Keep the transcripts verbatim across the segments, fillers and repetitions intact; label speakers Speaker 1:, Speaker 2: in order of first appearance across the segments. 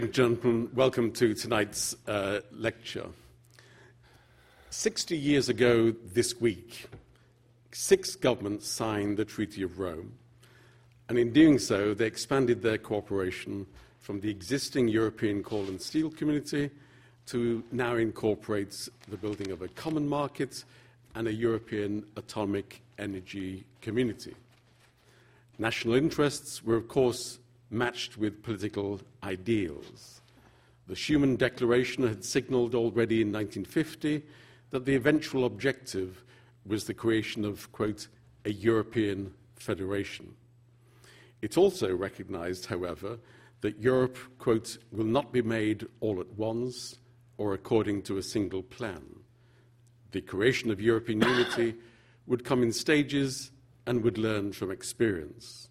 Speaker 1: Gentlemen, welcome to tonight's uh, lecture. Sixty years ago this week, six governments signed the Treaty of Rome, and in doing so, they expanded their cooperation from the existing European coal and steel community to now incorporate the building of a common market and a European atomic energy community. National interests were, of course, matched with political ideals. The Schuman Declaration had signalled already in nineteen fifty that the eventual objective was the creation of, quote, a European federation. It also recognised, however, that Europe, quote, will not be made all at once or according to a single plan. The creation of European unity would come in stages and would learn from experience.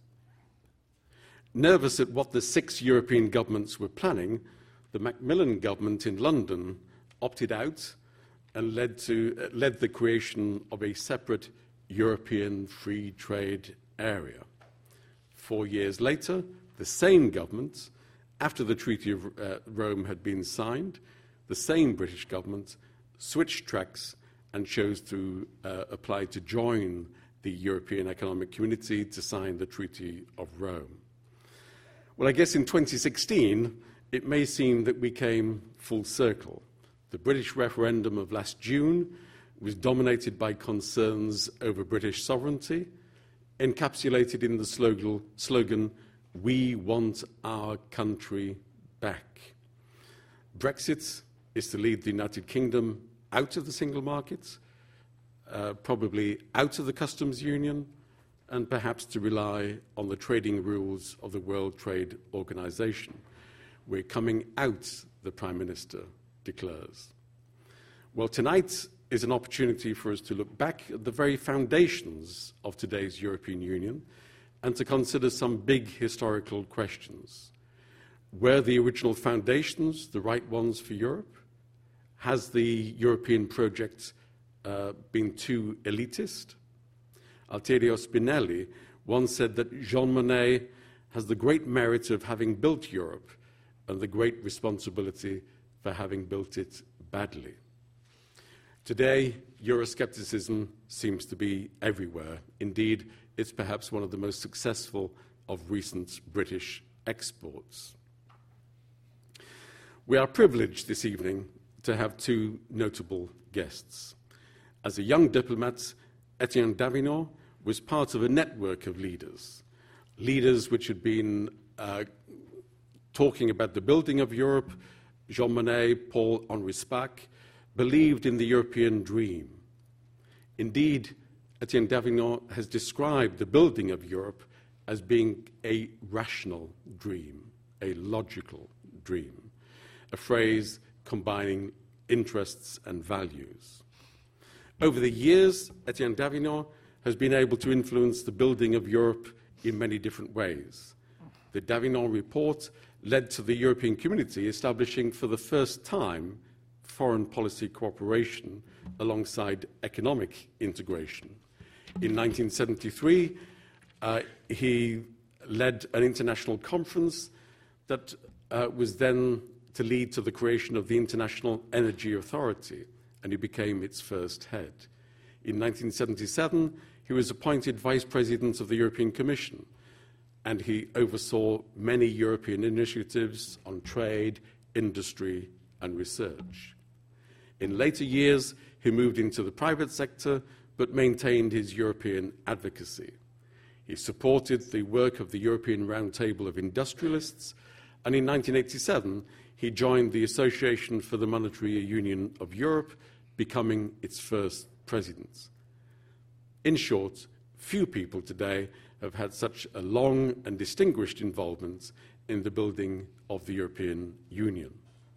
Speaker 1: Nervous at what the six European governments were planning, the Macmillan government in London opted out and led, to, uh, led the creation of a separate European free trade area. Four years later, the same government, after the Treaty of uh, Rome had been signed, the same British government switched tracks and chose to uh, apply to join the European Economic Community to sign the Treaty of Rome. Well, I guess in twenty sixteen, it may seem that we came full circle. The British referendum of last June was dominated by concerns over British sovereignty, encapsulated in the slogan, slogan "We want our country back." Brexit is to lead the United Kingdom out of the single market, uh, probably out of the customs union, and perhaps to rely on the trading rules of the World Trade Organization. We're coming out, the Prime Minister declares. Well, tonight is an opportunity for us to look back at the very foundations of today's European Union and to consider some big historical questions. Were the original foundations the right ones for Europe? Has the European project uh, been too elitist? Alterio Spinelli once said that Jean Monnet has the great merit of having built Europe and the great responsibility for having built it badly. Today, Euroscepticism seems to be everywhere. Indeed, it's perhaps one of the most successful of recent British exports. We are privileged this evening to have two notable guests. As a young diplomat, Etienne Davignon was part of a network of leaders, leaders which had been uh, talking about the building of Europe. Jean Monnet, Paul-Henri Spaak, believed in the European dream. Indeed, Etienne Davignon has described the building of Europe as being a rational dream, a logical dream, a phrase combining interests and values. Over the years, Etienne Davignon has been able to influence the building of Europe in many different ways. The Davignon Report led to the European Community establishing for the first time foreign policy cooperation alongside economic integration. In nineteen seventy-three, uh, he led an international conference that uh, was then to lead to the creation of the International Energy Authority, and he became its first head. In nineteen seventy-seven, he was appointed Vice President of the European Commission, and he oversaw many European initiatives on trade, industry, and research. In later years, he moved into the private sector, but maintained his European advocacy. He supported the work of the European Roundtable of Industrialists, and in nineteen eighty-seven, he joined the Association for the Monetary Union of Europe, becoming its first president. In short, few people today have had such a long and distinguished involvement in the building of the European Union.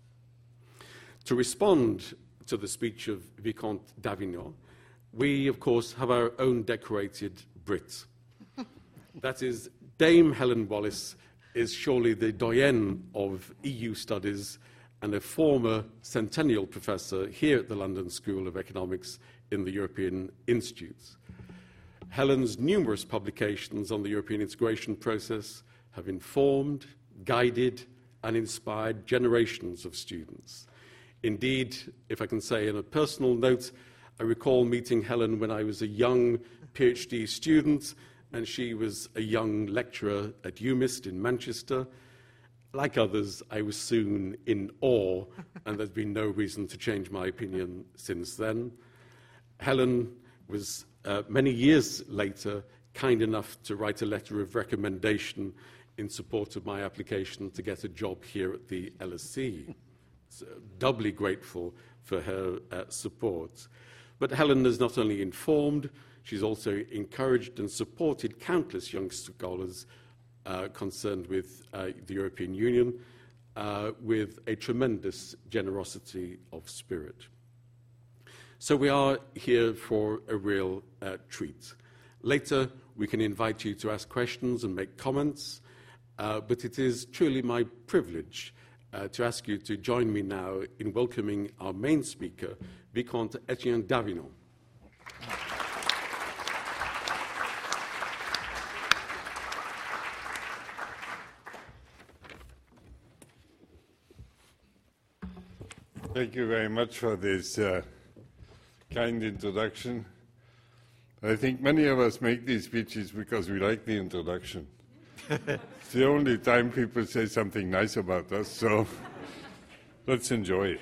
Speaker 1: To respond to the speech of Vicomte Davignon, we, of course, have our own decorated Brit. That is, Dame Helen Wallace is surely the doyenne of E U studies and a former centennial professor here at the London School of Economics in the European Institute. Helen's numerous publications on the European integration process have informed, guided, and inspired generations of students. Indeed, if I can say in a personal note, I recall meeting Helen when I was a young PhD student, and she was a young lecturer at UMIST in Manchester. Like others, I was soon in awe, and there's been no reason to change my opinion since then. Helen was, uh, many years later, kind enough to write a letter of recommendation in support of my application to get a job here at the L S E. So, doubly grateful for her uh, support. But Helen has not only informed, she's also encouraged and supported countless young scholars uh, concerned with uh, the European Union uh, with a tremendous generosity of spirit. So we are here for a real uh, treat. Later, we can invite you to ask questions and make comments, uh, but it is truly my privilege uh, to ask you to join me now in welcoming our main speaker, Vicomte Etienne d'Avignon.
Speaker 2: Thank you very much for this uh, kind introduction. I think many of us make these speeches because we like the introduction. It's the only time people say something nice about us, so let's enjoy it.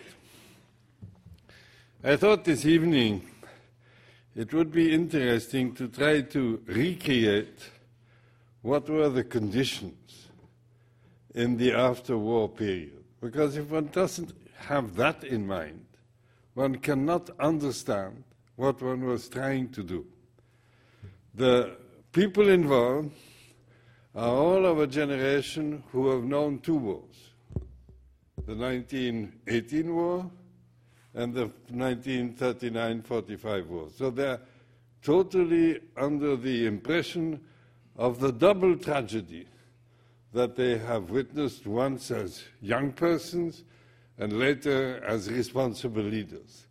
Speaker 2: I thought this evening it would be interesting to try to recreate what were the conditions in the after-war period. Because if one doesn't have that in mind, one cannot understand what one was trying to do. The people involved are all of a generation who have known two wars, the nineteen eighteen war and the nineteen thirty-nine forty-five war. So they're totally under the impression of the double tragedy that they have witnessed once as young persons and later as responsible leaders.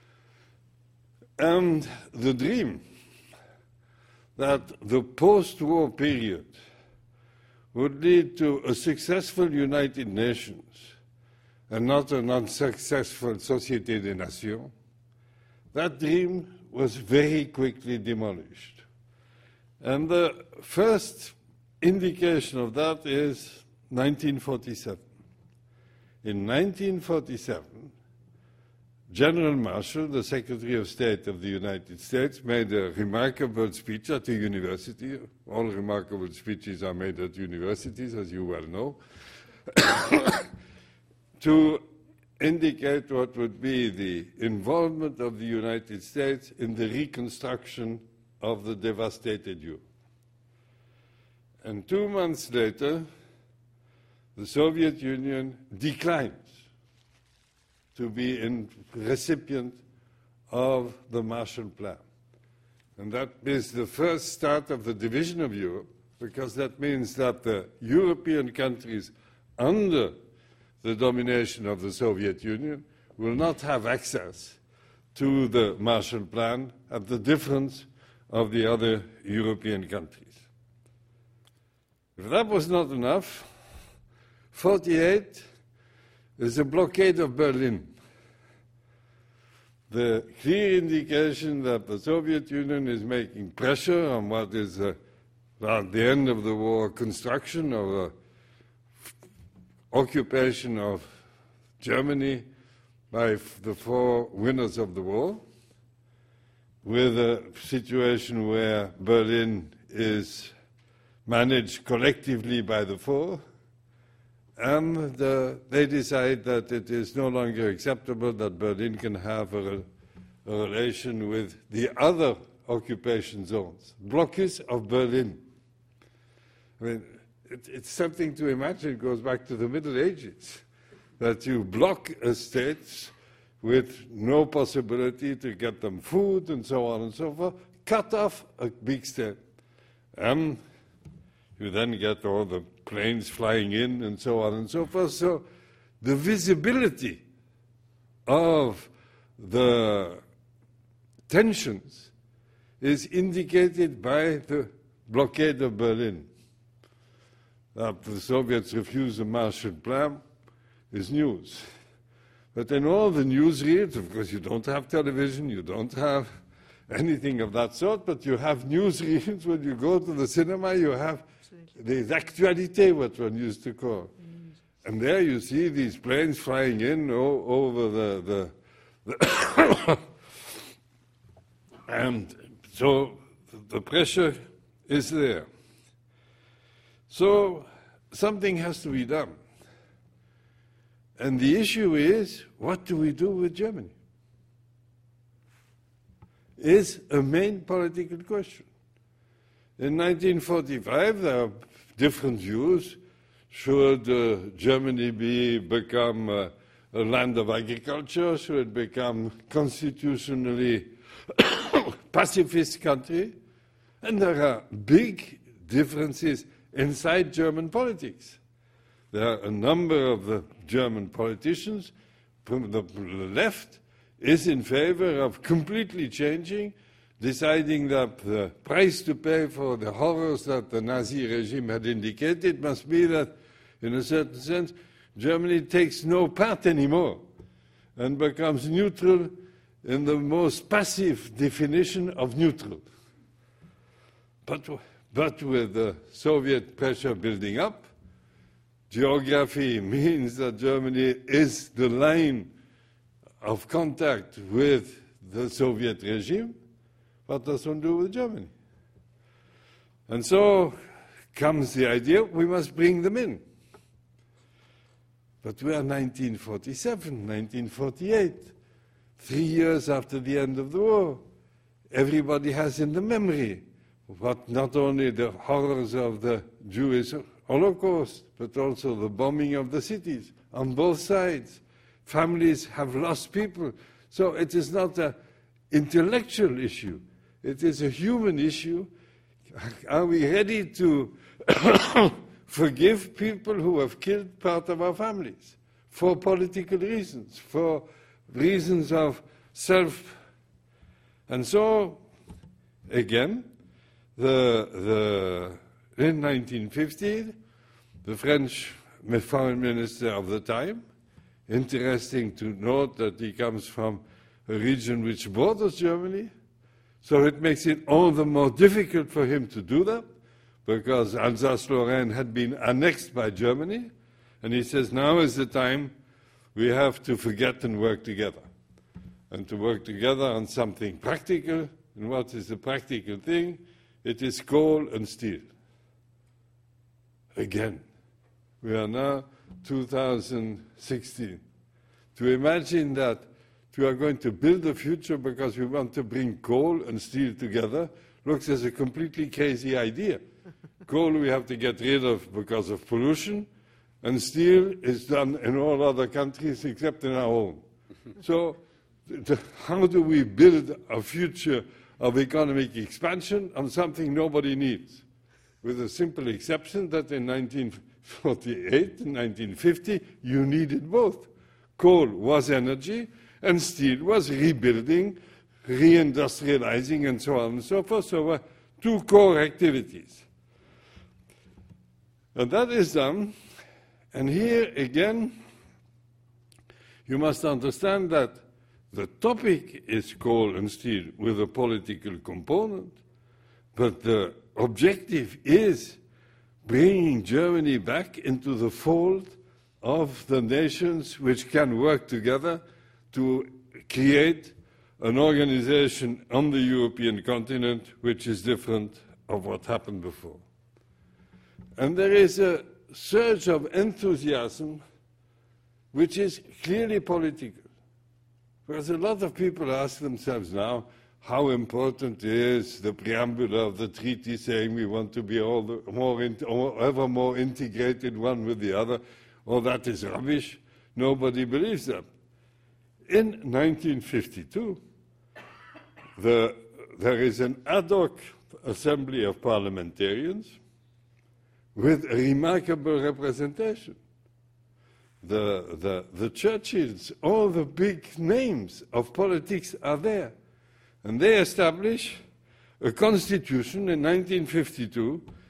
Speaker 2: And the dream that the post-war period would lead to a successful United Nations and not an unsuccessful Société des Nations, that dream was very quickly demolished. And the first indication of that is nineteen forty-seven. In nineteen forty-seven, General Marshall, the Secretary of State of the United States, made a remarkable speech at a university. All remarkable speeches are made at universities, as you well know, to indicate what would be the involvement of the United States in the reconstruction of the devastated Europe. And two months later, the Soviet Union declines to be a recipient of the Marshall Plan. And that is the first start of the division of Europe, because that means that the European countries under the domination of the Soviet Union will not have access to the Marshall Plan at the difference of the other European countries. If that was not enough, forty-eight is a blockade of Berlin. The clear indication that the Soviet Union is making pressure on what is, uh, at the end of the war, construction of a occupation of Germany by the four winners of the war, with a situation where Berlin is managed collectively by the four, and uh, they decide that it is no longer acceptable that Berlin can have a, a relation with the other occupation zones. Blocus of Berlin. I mean, it, it's something to imagine. It goes back to the Middle Ages, that you block a state with no possibility to get them food and so on and so forth, cut off a big state. And you then get all the planes flying in and so on and so forth. So the visibility of the tensions is indicated by the blockade of Berlin. that the Soviets refused the Marshall Plan is news. But in all the newsreels, of course, you don't have television, you don't have anything of that sort, but you have newsreels. When you go to the cinema, you have the actualité, what one used to call. Mm. And there you see these planes flying in o over the... the, the and so the pressure is there. So something has to be done. And the issue is, what do we do with Germany? Is a main political question. In nineteen forty-five, there are different views. Should uh, Germany be, become uh, a land of agriculture? Should it become constitutionally pacifist country? And there are big differences inside German politics. There are a number of the German politicians from the left is in favor of completely changing, deciding that the price to pay for the horrors that the Nazi regime had indicated must be that, in a certain sense, Germany takes no part anymore and becomes neutral in the most passive definition of neutral. But, but with the Soviet pressure building up, geography means that Germany is the line of contact with the Soviet regime. What does one do with Germany? And so comes the idea, we must bring them in. But we are nineteen forty-seven, nineteen forty-eight, three years after the end of the war. Everybody has in the memory what not only the horrors of the Jewish Holocaust, but also the bombing of the cities on both sides. Families have lost people. So it is not an intellectual issue. It is a human issue. Are we ready to forgive people who have killed part of our families for political reasons, for reasons of self? And so, again, the, the, in nineteen fifty, the French foreign minister of the time, interesting to note that he comes from a region which borders Germany, so it makes it all the more difficult for him to do that, because Alsace-Lorraine had been annexed by Germany, and he says now is the time we have to forget and work together, and to work together on something practical. And what is the practical thing? It is coal and steel. Again, we are now two thousand sixteen. To imagine that we are going to build a future because we want to bring coal and steel together looks as a completely crazy idea. Coal we have to get rid of because of pollution, and steel is done in all other countries except in our own. So the, how do we build a future of economic expansion on something nobody needs? With a simple exception that in nineteen forty-eight and nineteen fifty, you needed both. Coal was energy, and steel was rebuilding, reindustrializing, and so on and so forth. So uh, two core activities. And that is done. And here again, you must understand that the topic is coal and steel with a political component, but the objective is bringing Germany back into the fold of the nations which can work together to create an organization on the European continent which is different of what happened before. And there is a surge of enthusiasm which is clearly political. Because a lot of people ask themselves now, how important is the preamble of the treaty saying we want to be all the more in, ever more integrated one with the other? All that is rubbish. Nobody believes that. In nineteen fifty-two, the, there is an ad hoc assembly of parliamentarians with a remarkable representation. The, the, the Churchills, all the big names of politics are there. And they establish a constitution in nineteen fifty-two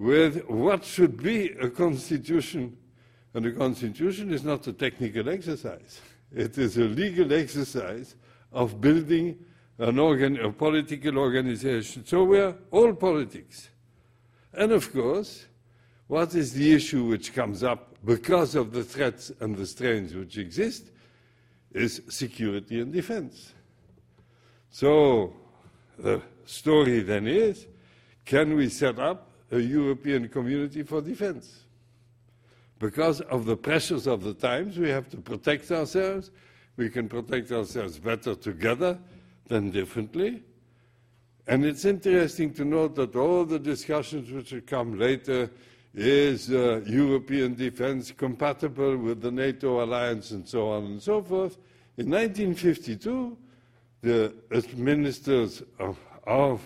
Speaker 2: with what should be a constitution. And the constitution is not a technical exercise. It is a legal exercise of building an organ, a political organization. So we are all politics. And of course, what is the issue which comes up because of the threats and the strains which exist is security and defense. So the story then is, can we set up a European community for defense? Because of the pressures of the times, we have to protect ourselves. We can protect ourselves better together than differently. And it's interesting to note that all the discussions which will come later, is uh, European defense compatible with the NATO alliance and so on and so forth. In nineteen fifty-two, the ministers of, of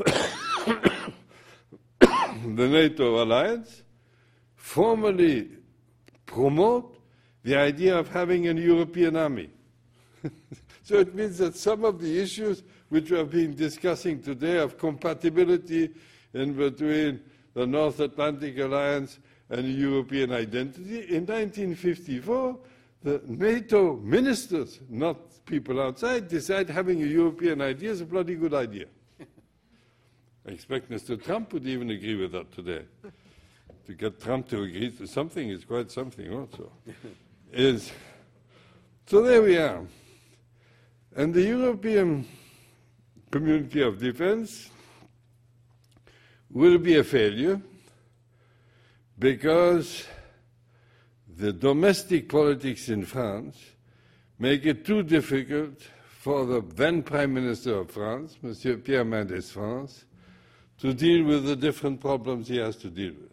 Speaker 2: the NATO alliance formally promote the idea of having a European army. So it means that some of the issues which we have been discussing today of compatibility in between the North Atlantic Alliance and European identity, in nineteen fifty-four, the NATO ministers, not people outside, decide having a European idea is a bloody good idea. I expect Mister Trump would even agree with that today. To get Trump to agree to something is quite something also. is, so there we are. And the European Community of Defense will be a failure because the domestic politics in France make it too difficult for the then Prime Minister of France, Monsieur Pierre Mendès France, to deal with the different problems he has to deal with.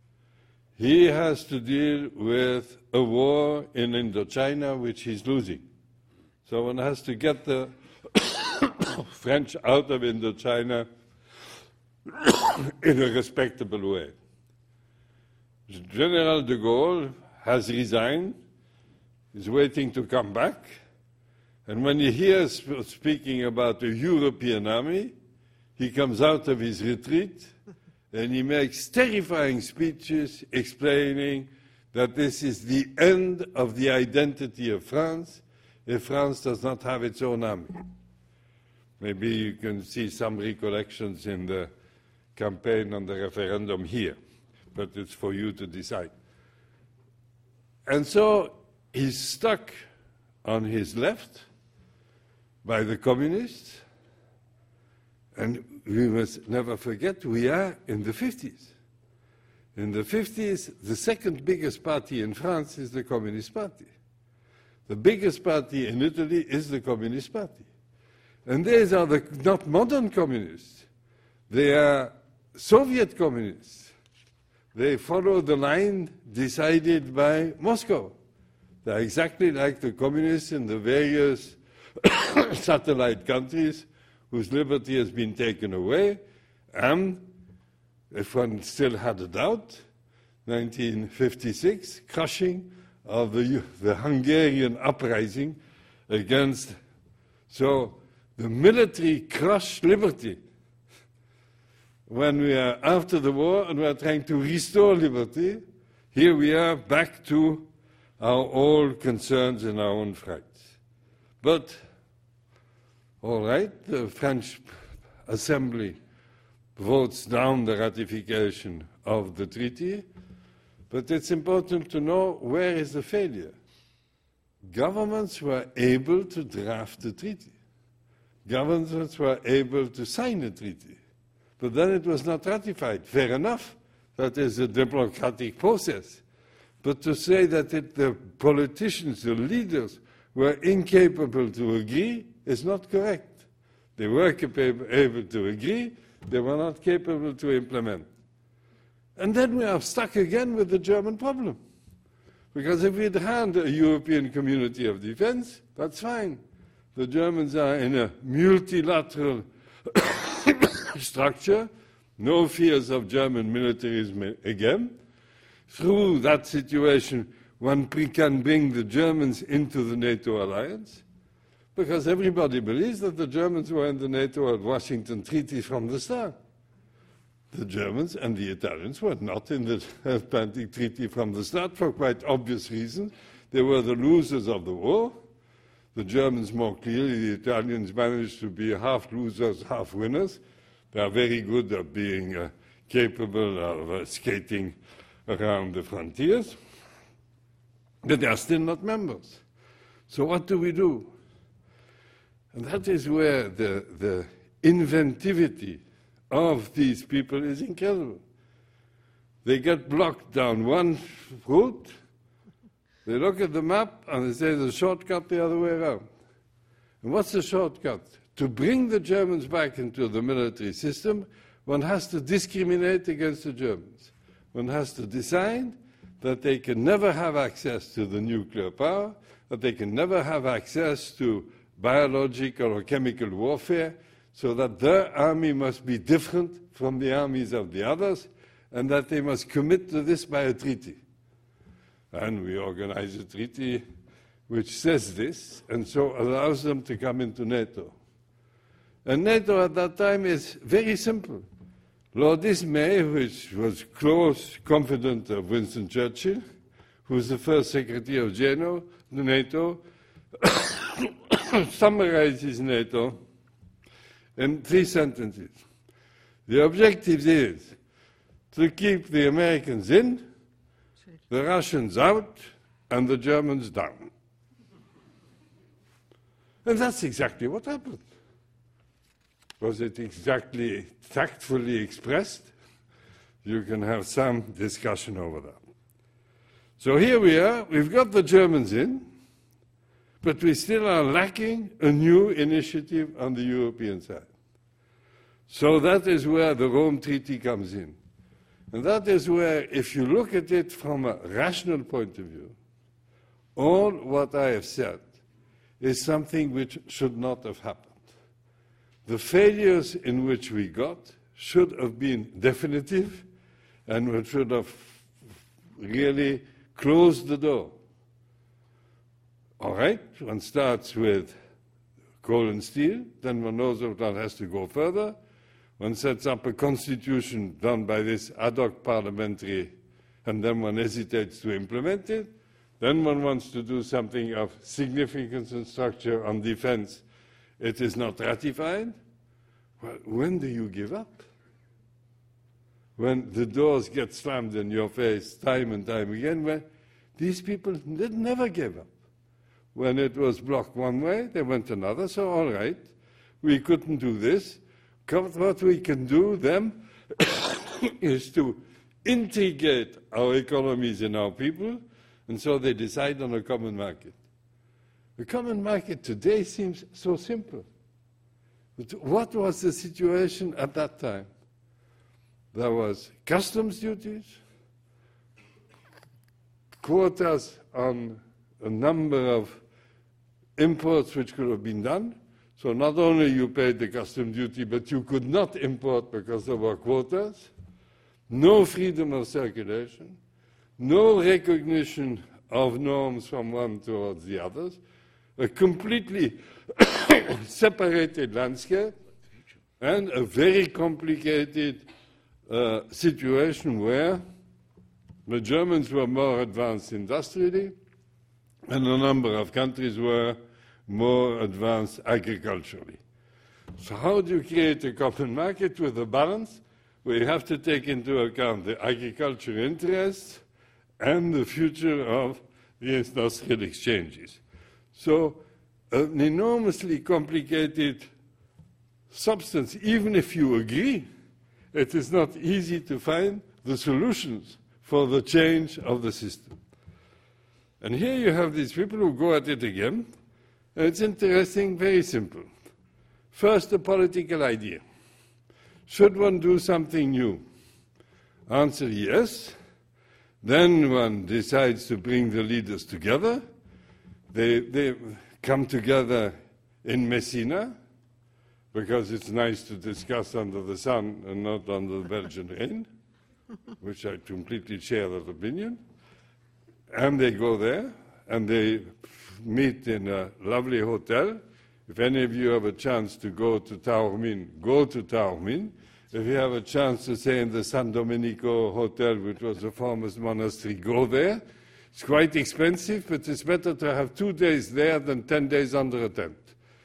Speaker 2: He has to deal with a war in Indochina which he's losing. So one has to get the French out of Indochina in a respectable way. General de Gaulle has resigned, is waiting to come back, and when he hears speaking about a European army, he comes out of his retreat and he makes terrifying speeches explaining that this is the end of the identity of France if France does not have its own army. Maybe you can see some recollections in the campaign on the referendum here, but it's for you to decide. And so he's stuck on his left by the communists, and we must never forget we are in the fifties. In the fifties, the second biggest party in France is the Communist Party. The biggest party in Italy is the Communist Party. And these are the, not modern communists. They are Soviet communists. They follow the line decided by Moscow. They are exactly like the communists in the various satellite countries whose liberty has been taken away. And, if one still had a doubt, nineteen fifty-six, crushing of the, the Hungarian uprising against, so the military crushed liberty. When we are after the war and we are trying to restore liberty, here we are back to our old concerns and our own frights. But, all right, the French Assembly votes down the ratification of the treaty, but it's important to know where is the failure. Governments were able to draft the treaty. Governments were able to sign the treaty. But then it was not ratified. Fair enough. That is a democratic process. But to say that it, the politicians, the leaders, were incapable to agree is not correct. They were capable, able to agree. They were not capable to implement. And then we are stuck again with the German problem. Because if we'd had a European community of defense, that's fine. The Germans are in a multilateral structure, no fears of German militarism again. Through that situation, one can bring the Germans into the NATO alliance, because everybody believes that the Germans were in the NATO and Washington treaties from the start. the Germans and the Italians were not in the Atlantic Treaty from the start for quite obvious reasons. They were the losers of the war. The Germans more clearly, the Italians managed to be half losers, half winners. They are very good at being uh, capable of uh, skating around the frontiers. But they are still not members. So what do we do? And that is where the, the inventivity of these people is incredible. They get blocked down one route, they look at the map and they say there's a shortcut the other way around. And what's the shortcut? To bring the Germans back into the military system, one has to discriminate against the Germans. One has to decide that they can never have access to the nuclear power, that they can never have access to biological or chemical warfare, so that their army must be different from the armies of the others, and that they must commit to this by a treaty. And we organize a treaty which says this, and so allows them to come into NATO. And NATO at that time is very simple. Lord Ismay, which was close confidant of Winston Churchill, who was the first Secretary of General, NATO, summarizes NATO in three sentences. The objective is to keep the Americans in, the Russians out, and the Germans down. And that's exactly what happened. Was it exactly tactfully expressed? You can have some discussion over that. So here we are, we've got the Germans in, but we still are lacking a new initiative on the European side. So that is where the Rome Treaty comes in. And that is where, if you look at it from a rational point of view, all what I have said is something which should not have happened. The failures in which we got should have been definitive and we should have really closed the door. All right, one starts with coal and steel, then one knows that one has to go further. One sets up a constitution done by this ad hoc parliamentary, and then one hesitates to implement it. Then one wants to do something of significance and structure on defense. It is not ratified. Well, when do you give up? When the doors get slammed in your face time and time again, when these people did never give up. When it was blocked one way, they went another, so all right, we couldn't do this. What we can do then is to integrate our economies and our people, and so they decide on a common market. The common market today seems so simple. But what was the situation at that time? There was customs duties, quotas on a number of imports which could have been done. So not only you paid the customs duty, but you could not import because there were quotas. No freedom of circulation. No recognition of norms from one towards the others. A completely separated landscape and a very complicated uh, situation where the Germans were more advanced industrially and a number of countries were more advanced agriculturally. So how do you create a common market with a balance where you have to take into account the agricultural interests and the future of the industrial exchanges? So an enormously complicated substance. Even if you agree, it is not easy to find the solutions for the change of the system. And here you have these people who go at it again. And it's interesting, very simple. First, a political idea. Should one do something new? Answer, yes. Then one decides to bring the leaders together. They, they come together in Messina, because it's nice to discuss under the sun and not under the Belgian rain, which I completely share that opinion. And they go there, and they meet in a lovely hotel. If any of you have a chance to go to Taormine, go to Taormine. if you have a chance to stay in the San Domenico Hotel, which was a former monastery, go there. It's quite expensive, but it's better to have two days there than ten days under a tent.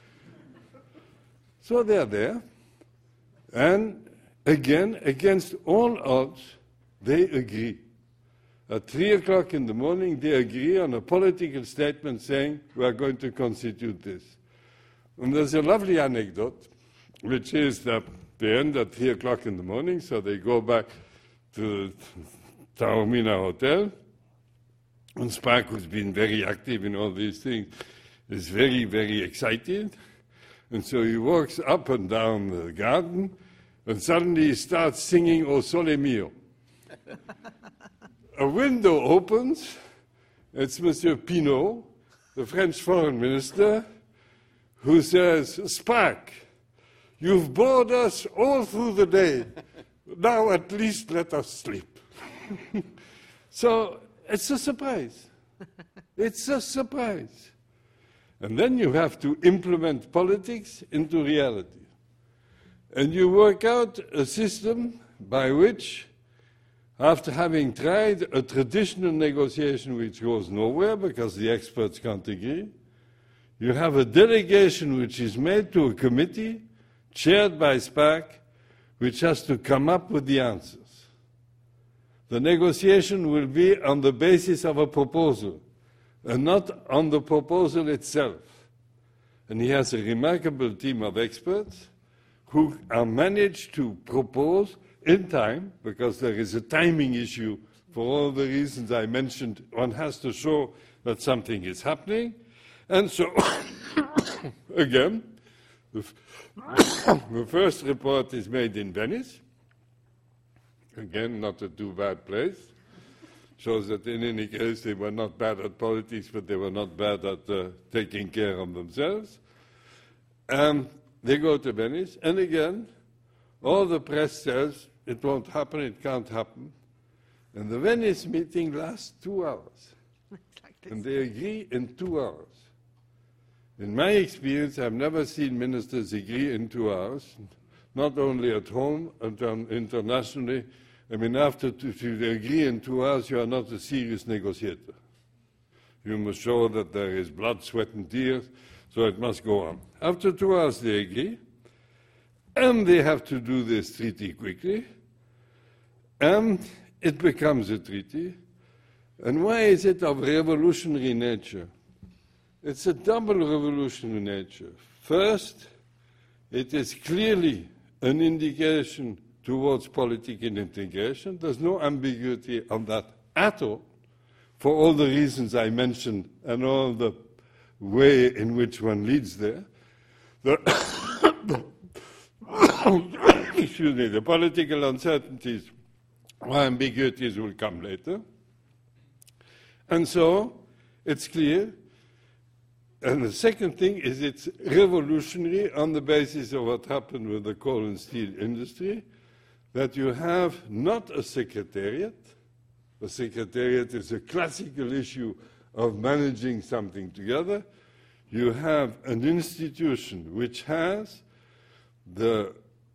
Speaker 2: So they're there, and again, against all odds, they agree. At three o'clock in the morning, they agree on a political statement saying, we are going to constitute this. And there's a lovely anecdote, which is that they end at three o'clock in the morning, so they go back to Taormina Hotel. And Spaak, who's been very active in all these things, is very, very excited. And so he walks up and down the garden, and suddenly he starts singing O Sole Mio. A window opens. It's Monsieur Pinault, the French foreign minister, who says, Spaak, you've bored us all through the day. Now at least let us sleep. So it's a surprise. It's a surprise. And then you have to implement politics into reality. And you work out a system by which, after having tried a traditional negotiation which goes nowhere because the experts can't agree, you have a delegation which is made to a committee chaired by Spaak, which has to come up with the answers. The negotiation will be on the basis of a proposal, and not on the proposal itself. And he has a remarkable team of experts who are managed to propose in time, because there is a timing issue for all the reasons I mentioned. One has to show that something is happening. And so, again, the, the first report is made in Venice. Again, not a too bad place. Shows that in any case they were not bad at politics, but they were not bad at uh, taking care of themselves. And they go to Venice, and again, all the press says, it won't happen, it can't happen. And the Venice meeting lasts two hours. Like and they agree in two hours. In my experience, I've never seen ministers agree in two hours, not only at home, but internationally. I mean, after to, to agree in two hours, you are not a serious negotiator. You must show that there is blood, sweat, and tears, so it must go on. After two hours, they agree, and they have to do this treaty quickly, and it becomes a treaty. And why is it of revolutionary nature? It's a double revolutionary nature. First, it is clearly an indication towards political integration. There's no ambiguity on that at all, for all the reasons I mentioned and all the way in which one leads there. The excuse me, the political uncertainties or ambiguities will come later. And so it's clear. And the second thing is it's revolutionary on the basis of what happened with the coal and steel industry, that you have not a secretariat. A secretariat is a classical issue of managing something together. You have an institution which has the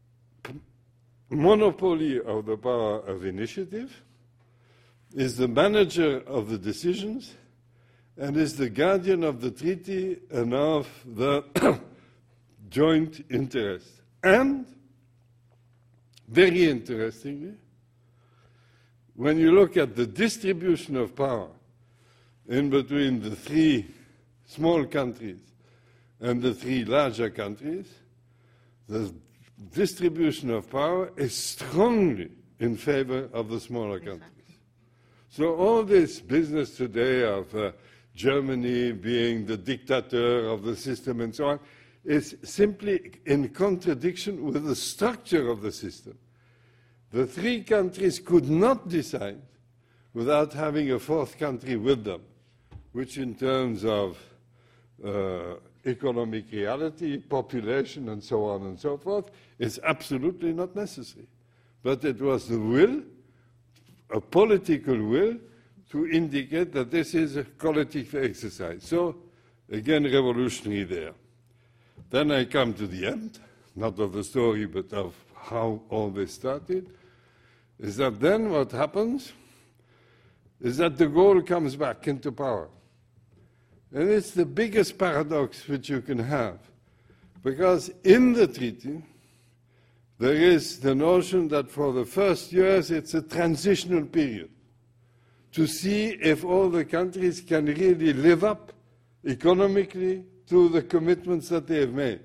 Speaker 2: monopoly of the power of initiative, is the manager of the decisions, and is the guardian of the treaty and of the joint interest. And, very interestingly, when you look at the distribution of power in between the three small countries and the three larger countries, the distribution of power is strongly in favor of the smaller countries. So all this business today of uh, Germany being the dictator of the system and so on is simply in contradiction with the structure of the system. The three countries could not decide without having a fourth country with them, which in terms of uh, economic reality, population, and so on and so forth, is absolutely not necessary. But it was the will, a political will, to indicate that this is a collective exercise. So, again, revolutionary there. Then I come to the end, not of the story, but of how all this started, is that then what happens is that de Gaulle comes back into power. And it's the biggest paradox which you can have, because in the treaty there is the notion that for the first years it's a transitional period to see if all the countries can really live up economically to the commitments that they have made.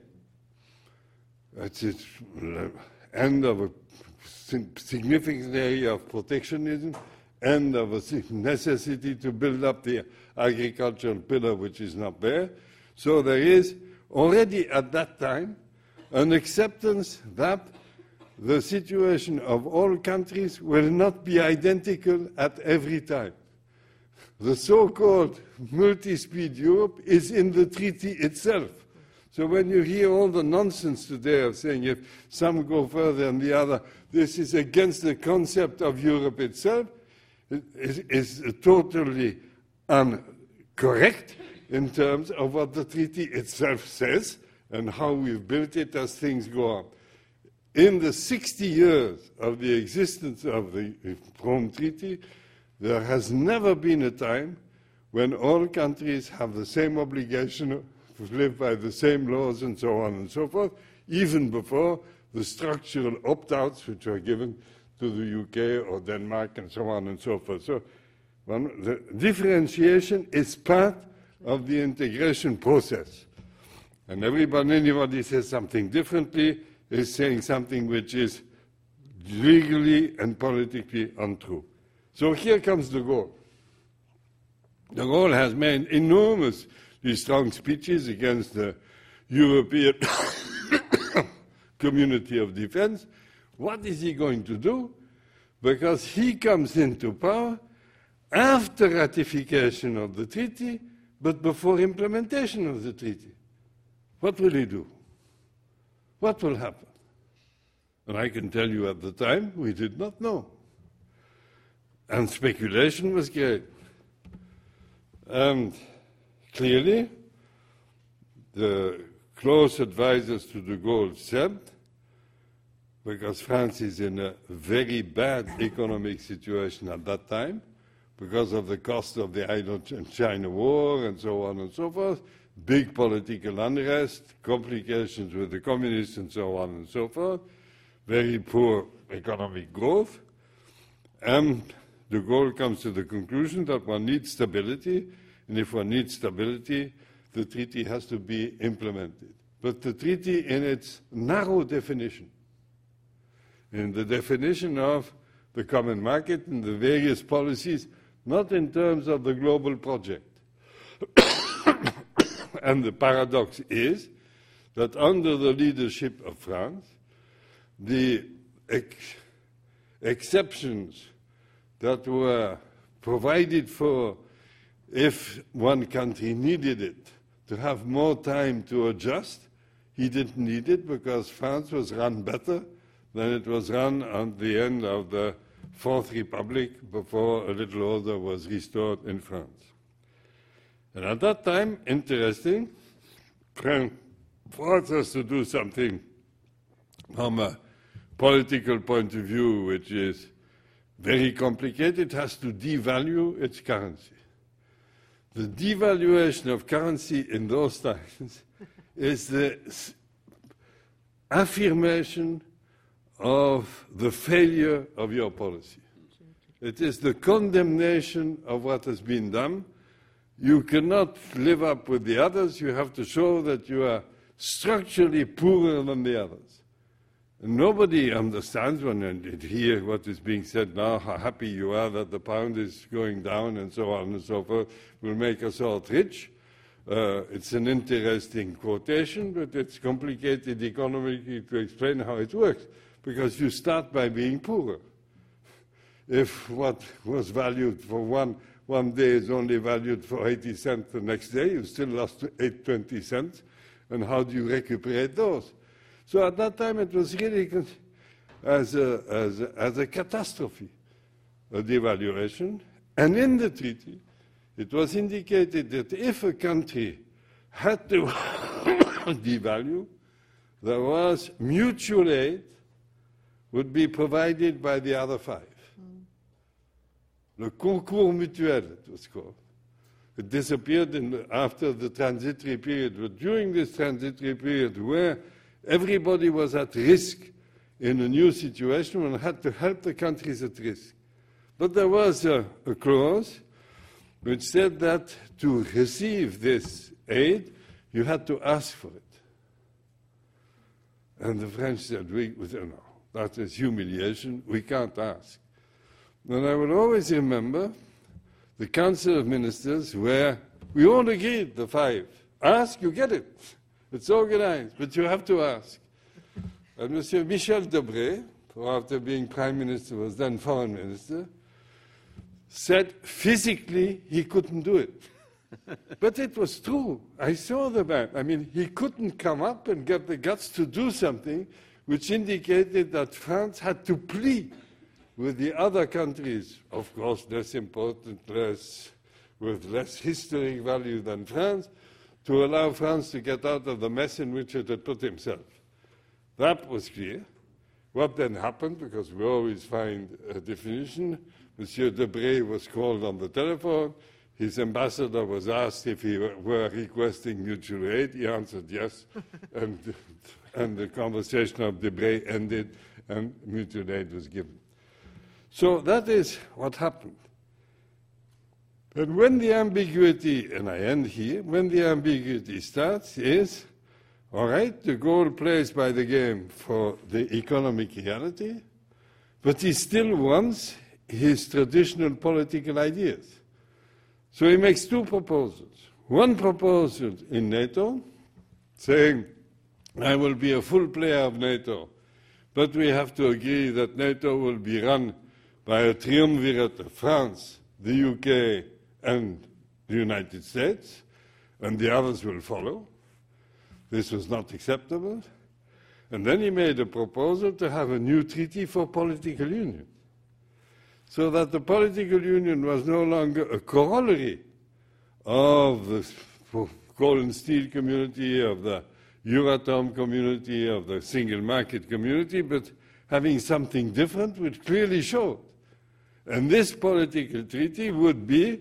Speaker 2: It's the end of a significant area of protectionism, end of a necessity to build up the agricultural pillar which is not there. So there is already at that time an acceptance that the situation of all countries will not be identical at every time. The so-called multi-speed Europe is in the treaty itself. So when you hear all the nonsense today of saying if some go further than the other, this is against the concept of Europe itself, it is, is totally incorrect in terms of what the treaty itself says and how we've built it as things go on. In the sixty years of the existence of the Rome Treaty, there has never been a time when all countries have the same obligation to live by the same laws and so on and so forth, even before the structural opt-outs which were given to the U K or Denmark and so on and so forth. So one, the differentiation is part of the integration process. And everybody, anybody says something differently is saying something which is legally and politically untrue. So here comes de Gaulle. De Gaulle has made enormously strong speeches against the European community of defense. What is he going to do? Because he comes into power after ratification of the treaty, but before implementation of the treaty. What will he do? What will happen? And I can tell you at the time, we did not know. And speculation was great. And clearly, the close advisors to de Gaulle said, because France is in a very bad economic situation at that time, because of the cost of the Indo-China War and so on and so forth, big political unrest, complications with the communists and so on and so forth, very poor economic growth, and de Gaulle comes to the conclusion that one needs stability, and if one needs stability, the treaty has to be implemented. But the treaty in its narrow definition, in the definition of the common market and the various policies, not in terms of the global project. And the paradox is that under the leadership of France, the ex exceptions that were provided for if one country needed it to have more time to adjust, he didn't need it because France was run better than it was run at the end of the Fourth Republic before a little order was restored in France. And at that time, interesting, France has to do something from a political point of view which is very complicated. It has to devalue its currency. The devaluation of currency in those times is the affirmation of the failure of your policy. It is the condemnation of what has been done. You cannot live up with the others. You have to show that you are structurally poorer than the others. And nobody understands when they hear what is being said now, how happy you are that the pound is going down and so on and so forth, will make us all rich. Uh, it's an interesting quotation, but it's complicated economically to explain how it works, because you start by being poorer. If what was valued for one one day is only valued for eighty cents the next day, you still lost eight twenty cents, and how do you recuperate those? So at that time it was really as a, as a, as a catastrophe, a devaluation. And in the treaty, it was indicated that if a country had to devalue, there was mutual aid would be provided by the other five. Mm. Le concours mutuel, it was called. It disappeared in the, after the transitory period, but during this transitory period where everybody was at risk in a new situation and had to help the countries at risk. But there was a, a clause which said that to receive this aid, you had to ask for it. And the French said, we, we don't know, that is humiliation, we can't ask. And I will always remember the Council of Ministers where we all agreed, the five, ask, you get it. It's organized, but you have to ask. And Monsieur Michel Debré, who after being Prime Minister was then Foreign Minister, said physically he couldn't do it. But it was true. I saw the man. I mean, he couldn't come up and get the guts to do something which indicated that France had to plead with the other countries, of course less important, less, with less historic value than France, to allow France to get out of the mess in which it had put himself. That was clear. What then happened, because we always find a definition, Monsieur Debré was called on the telephone. His ambassador was asked if he were requesting mutual aid. He answered yes, and, and the conversation of Debré ended, and mutual aid was given. So that is what happened. And when the ambiguity, and I end here, when the ambiguity starts is, all right, the goal plays by the game for the economic reality, but he still wants his traditional political ideas. So he makes two proposals. One proposal in NATO, saying, I will be a full player of NATO, but we have to agree that NATO will be run by a triumvirate of France, the U K, and the United States, and the others will follow. This was not acceptable. And then he made a proposal to have a new treaty for political union, so that the political union was no longer a corollary of the coal and steel community, of the Euratom community, of the single market community, but having something different which clearly showed. And this political treaty would be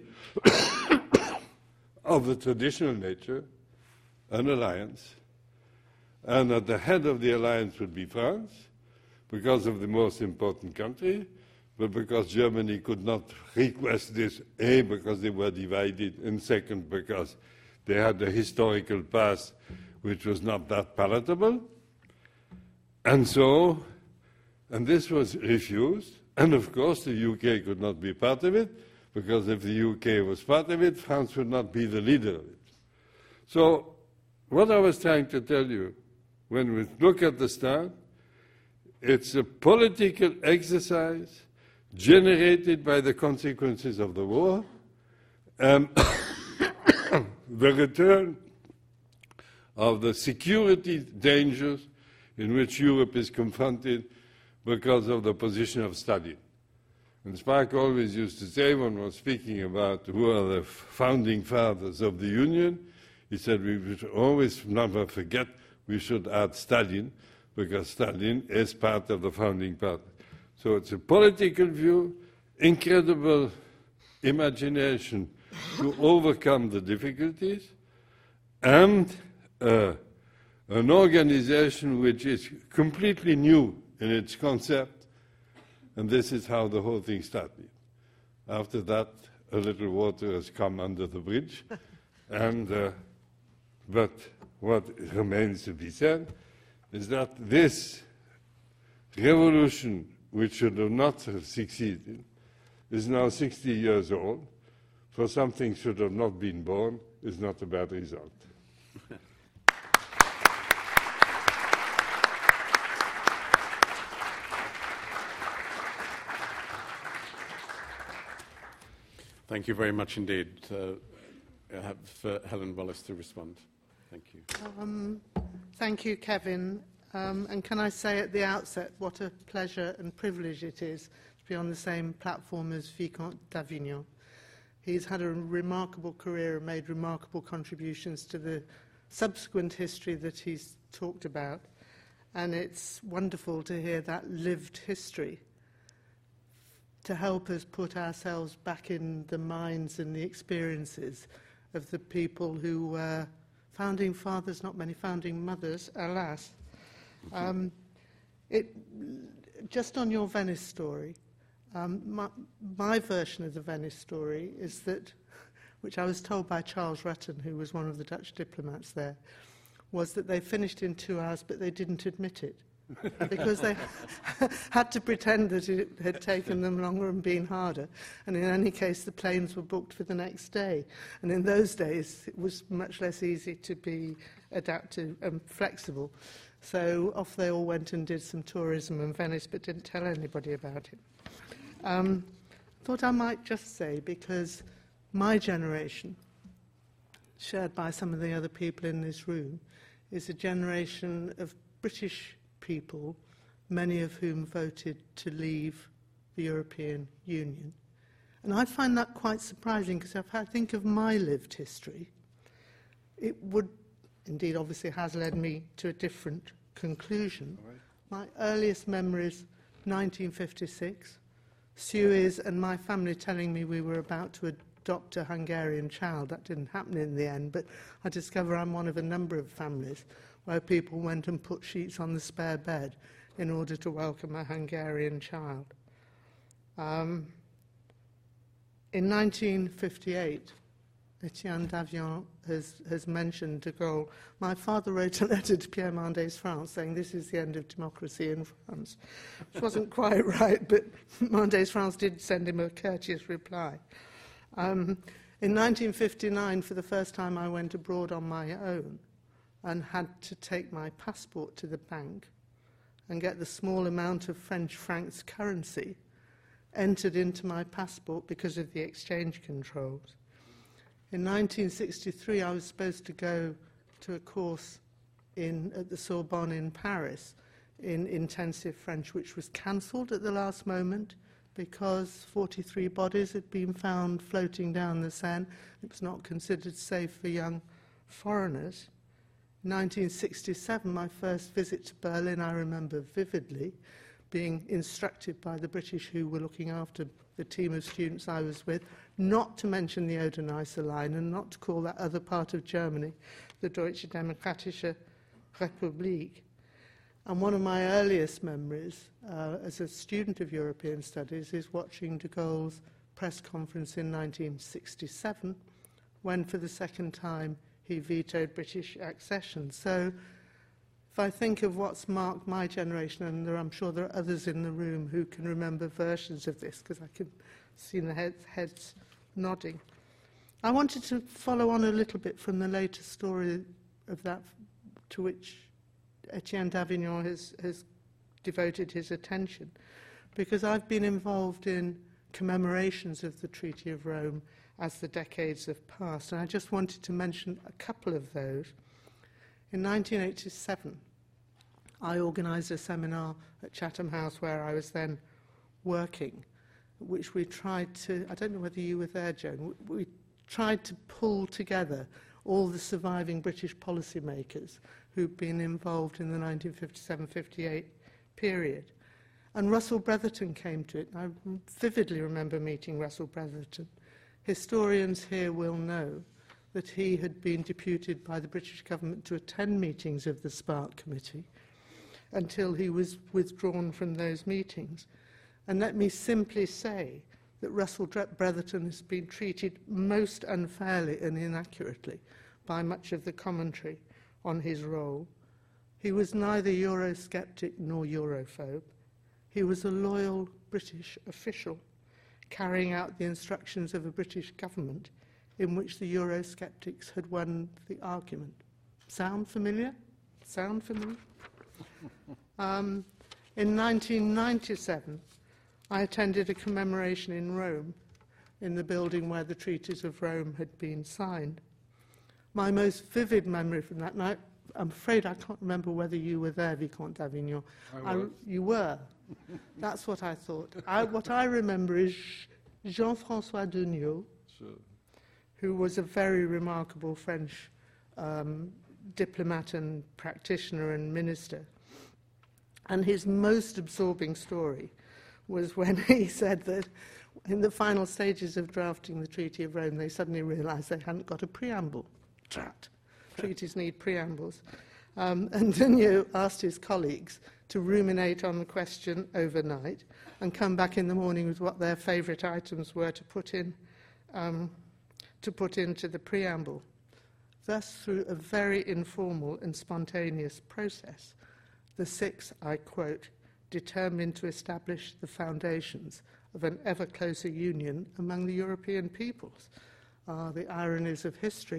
Speaker 2: of the traditional nature, an alliance, and at the head of the alliance would be France, because of the most important country, but because Germany could not request this, A, because they were divided, and second, because they had a historical past which was not that palatable. And so, and this was refused, and of course the U K could not be part of it, because if the U K was part of it, France would not be the leader of it. So, what I was trying to tell you, when we look at the start, it's a political exercise generated by the consequences of the war, and the return of the security dangers in which Europe is confronted because of the position of Stalin. And Spark always used to say, when was speaking about who are the founding fathers of the Union, he said we should always never forget we should add Stalin, because Stalin is part of the founding party. So it's a political view, incredible imagination to overcome the difficulties, and uh, an organization which is completely new in its concept, and this is how the whole thing started. After that, a little water has come under the bridge, and uh, but what remains to be said is that this revolution, which should have not have succeeded, is now sixty years old. For something should have not been born is not a bad result.
Speaker 1: Thank you very much indeed. Uh, I have uh, Helen Wallace to respond. Thank you.
Speaker 3: Um, thank you, Kevin. Um, and can I say at the outset what a pleasure and privilege it is to be on the same platform as Vicomte d'Avignon. He's had a remarkable career and made remarkable contributions to the subsequent history that he's talked about. And it's wonderful to hear that lived history to help us put ourselves back in the minds and the experiences of the people who were founding fathers, not many founding mothers, alas. Um, it, just on your Venice story, um, my, my version of the Venice story is that, which I was told by Charles Rutten, who was one of the Dutch diplomats there, was that they finished in two hours, but they didn't admit it, because they had to pretend that it had taken them longer and been harder. And in any case, the planes were booked for the next day. And in those days, it was much less easy to be adaptive and flexible. So off they all went and did some tourism in Venice, but didn't tell anybody about it. Um, thought I might just say, because my generation, shared by some of the other people in this room, is a generation of British people, many of whom voted to leave the European Union. And I find that quite surprising, because if I think of my lived history, it would, indeed obviously has led me to a different conclusion. Right. My earliest memories, nineteen fifty-six, Suez and my family telling me we were about to adopt a Hungarian child. That didn't happen in the end, but I discover I'm one of a number of families where people went and put sheets on the spare bed in order to welcome a Hungarian child. Um, in nineteen fifty-eight, Etienne Davion has, has mentioned de Gaulle. My father wrote a letter to Pierre Mendès France saying this is the end of democracy in France. Which wasn't quite right, but Mendès France did send him a courteous reply. Um, in nineteen fifty-nine, for the first time, I went abroad on my own and had to take my passport to the bank and get the small amount of French francs currency entered into my passport because of the exchange controls. In nineteen sixty-three, I was supposed to go to a course in, at the Sorbonne in Paris in intensive French, which was cancelled at the last moment because forty-three bodies had been found floating down the Seine. It was not considered safe for young foreigners. In nineteen sixty-seven, my first visit to Berlin, I remember vividly, being instructed by the British who were looking after the team of students I was with, not to mention the Oder-Neisse line and not to call that other part of Germany the Deutsche Demokratische Republik. And one of my earliest memories uh, as a student of European studies is watching de Gaulle's press conference in nineteen sixty-seven, when for the second time he vetoed British accession. So if I think of what's marked my generation, and there, I'm sure there are others in the room who can remember versions of this, because I can see the heads, heads nodding. I wanted to follow on a little bit from the later story of that to which Etienne Davignon has, has devoted his attention, because I've been involved in commemorations of the Treaty of Rome as the decades have passed, and I just wanted to mention a couple of those. In nineteen eighty-seven, I organised a seminar at Chatham House where I was then working, which we tried to, I don't know whether you were there, Joan, we, we tried to pull together all the surviving British policymakers who'd been involved in the nineteen fifty-seven fifty-eight period. And Russell Bretherton came to it. I vividly remember meeting Russell Bretherton. Historians here will know that he had been deputed by the British government to attend meetings of the Spark Committee until he was withdrawn from those meetings. And let me simply say that Russell Bretherton has been treated most unfairly and inaccurately by much of the commentary on his role. He was neither Eurosceptic nor Europhobe. He was a loyal British official carrying out the instructions of a British government in which the Eurosceptics had won the argument. Sound familiar? Sound familiar? um, in nineteen ninety-seven, I attended a commemoration in Rome, in the building where the treaties of Rome had been signed. My most vivid memory from that night, I'm afraid I can't remember whether you were there, Vicomte d'Avignon.
Speaker 2: I was.
Speaker 3: I, you were. That's what I thought. I, what I remember is Jean-François Dugnot, sure, who was a very remarkable French um, diplomat and practitioner and minister, And his most absorbing story was when he said that in the final stages of drafting the Treaty of Rome, they suddenly realised they hadn't got a preamble. Drat. Treaties need preambles. Um, and Duno asked his colleagues to ruminate on the question overnight and come back in the morning with what their favourite items were to put in, um, to put into the preamble. Thus, through a very informal and spontaneous process, the six, I quote, determined to establish the foundations of an ever closer union among the European peoples. Uh, the ironies of history.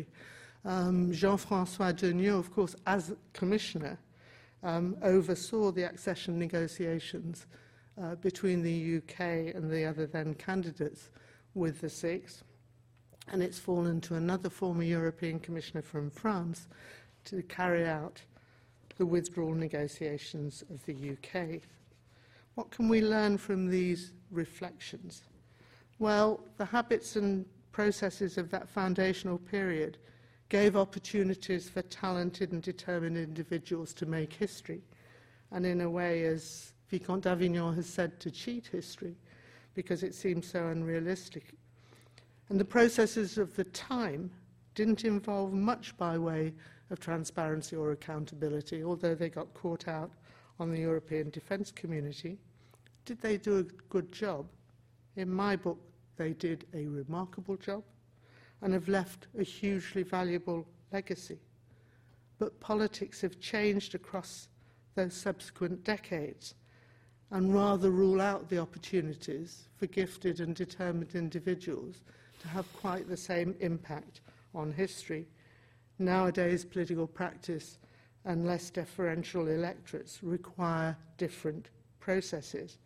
Speaker 3: Um, Jean-François Duno, of course, as commissioner, um, oversaw the accession negotiations uh, between the U K and the other then candidates with the six, and it's fallen to another former European commissioner from France to carry out the withdrawal negotiations of the U K. What can we learn from these reflections? Well, the habits and processes of that foundational period gave opportunities for talented and determined individuals to make history, and in a way, as Vicomte d'Avignon has said, to cheat history, because it seems so unrealistic. And the processes of the time didn't involve much by way of transparency or accountability, although they got caught out on the European defence community. Did they do a good job? In my book, they did a remarkable job and have left a hugely valuable legacy. But politics have changed across those subsequent decades and rather rule out the opportunities for gifted and determined individuals to have quite the same impact on history. Nowadays, political practice and less deferential electorates require different processes,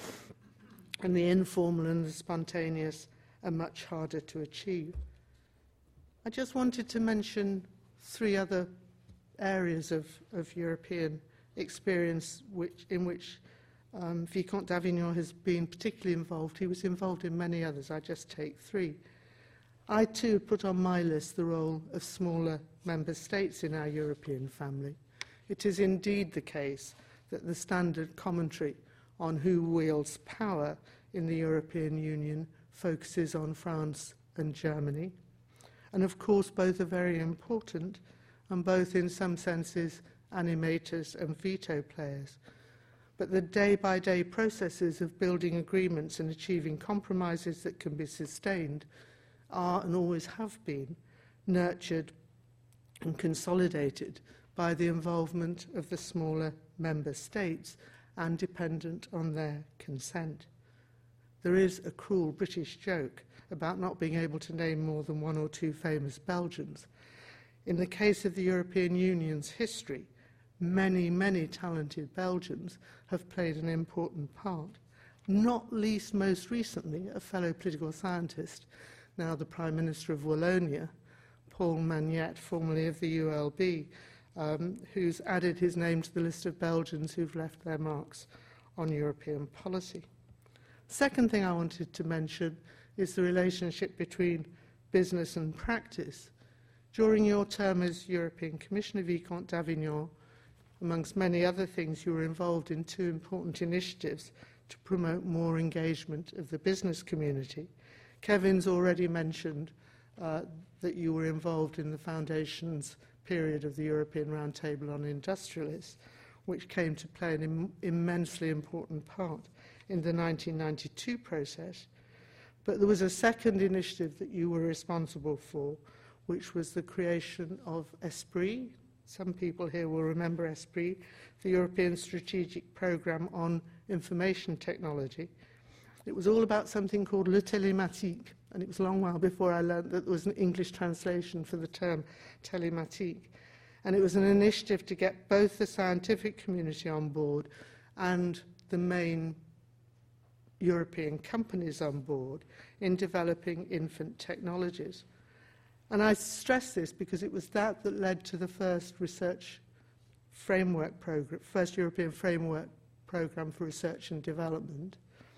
Speaker 3: and the informal and the spontaneous are much harder to achieve. I just wanted to mention three other areas of, of European experience which, in which um, Vicomte d'Avignon has been particularly involved. He was involved in many others. I just take three. I too put on my list the role of smaller member states in our European family. It is indeed the case that the standard commentary on who wields power in the European Union focuses on France and Germany. And of course, both are very important, and both in some senses animators and veto players. But the day-by-day processes of building agreements and achieving compromises that can be sustained are, and always have been, nurtured and consolidated by the involvement of the smaller member states and dependent on their consent. There is a cruel British joke about not being able to name more than one or two famous Belgians. In the case of the European Union's history, many, many talented Belgians have played an important part, not least most recently a fellow political scientist, now the Prime Minister of Wallonia, Paul Magnette, formerly of the U L B, um, who's added his name to the list of Belgians who've left their marks on European policy. Second thing I wanted to mention is the relationship between business and practice. During your term as European Commissioner, Vicomte d'Avignon, amongst many other things, you were involved in two important initiatives to promote more engagement of the business community. Kevin's already mentioned uh, that you were involved in the Foundation's period of the European Roundtable on Industrialists, which came to play an im- immensely important part in the nineteen ninety-two process. But there was a second initiative that you were responsible for, which was the creation of ESPRIT. Some people here will remember ESPRIT, the European Strategic Programme on Information Technology. It was all about something called le télématique, and it was a long while before I learned that there was an English translation for the term télématique. And it was an initiative to get both the scientific community on board and the main European companies on board in developing infant technologies. And I stress this because it was that that led to the first research framework program, first European framework program for research and development,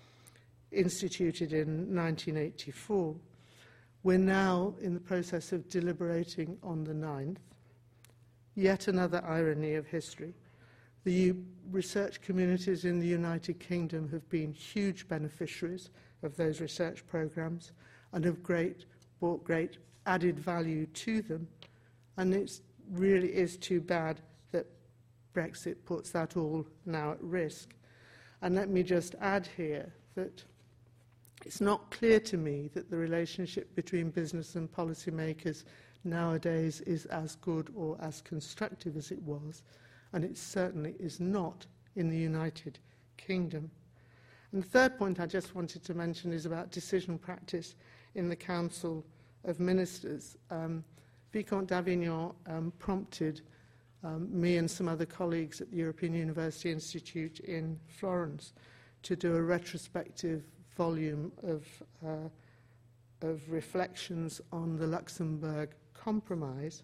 Speaker 3: instituted in nineteen eighty-four. We're now in the process of deliberating on the ninth. Yet another irony of history. The U research communities in the United Kingdom have been huge beneficiaries of those research programmes and have great, brought great added value to them. And it really is too bad that Brexit puts that all now at risk. And let me just add here that it's not clear to me that the relationship between business and policymakers nowadays is as good or as constructive as it was, and it certainly is not in the United Kingdom. And the third point I just wanted to mention is about decision practice in the Council of Ministers. Um, Vicomte d'Avignon um, prompted um, me and some other colleagues at the European University Institute in Florence to do a retrospective volume of, uh, of reflections on the Luxembourg Compromise.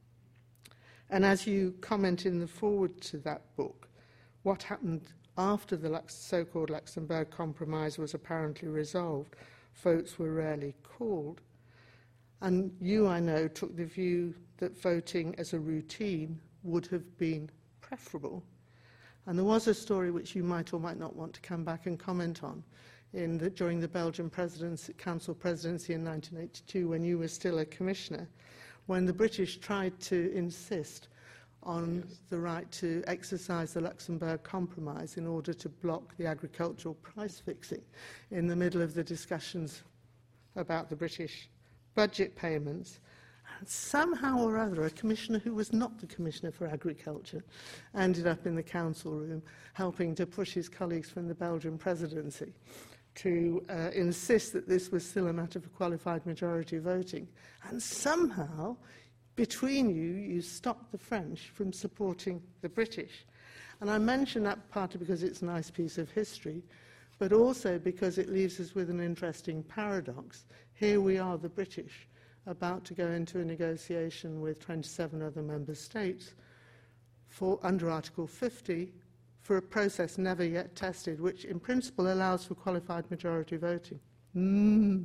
Speaker 3: And as you comment in the foreword to that book, what happened after the Lux so-called Luxembourg Compromise was apparently resolved, votes were rarely called. And you, I know, took the view that voting as a routine would have been preferable. And there was a story which you might or might not want to come back and comment on in the, during the Belgian presidency, Council presidency in nineteen eighty-two, when you were still a commissioner, when the British tried to insist on yes. the right to exercise the Luxembourg Compromise in order to block the agricultural price fixing in the middle of the discussions about the British budget payments. And somehow or other, a commissioner who was not the Commissioner for Agriculture ended up in the council room helping to push his colleagues from the Belgian presidency to uh, insist that this was still a matter for qualified majority voting. And somehow, between you, you stopped the French from supporting the British. And I mention that partly because it's a nice piece of history, but also because it leaves us with an interesting paradox. Here we are, the British, about to go into a negotiation with twenty-seven other member states for, under Article fifty, for a process never yet tested, which in principle allows for qualified majority voting. Mm.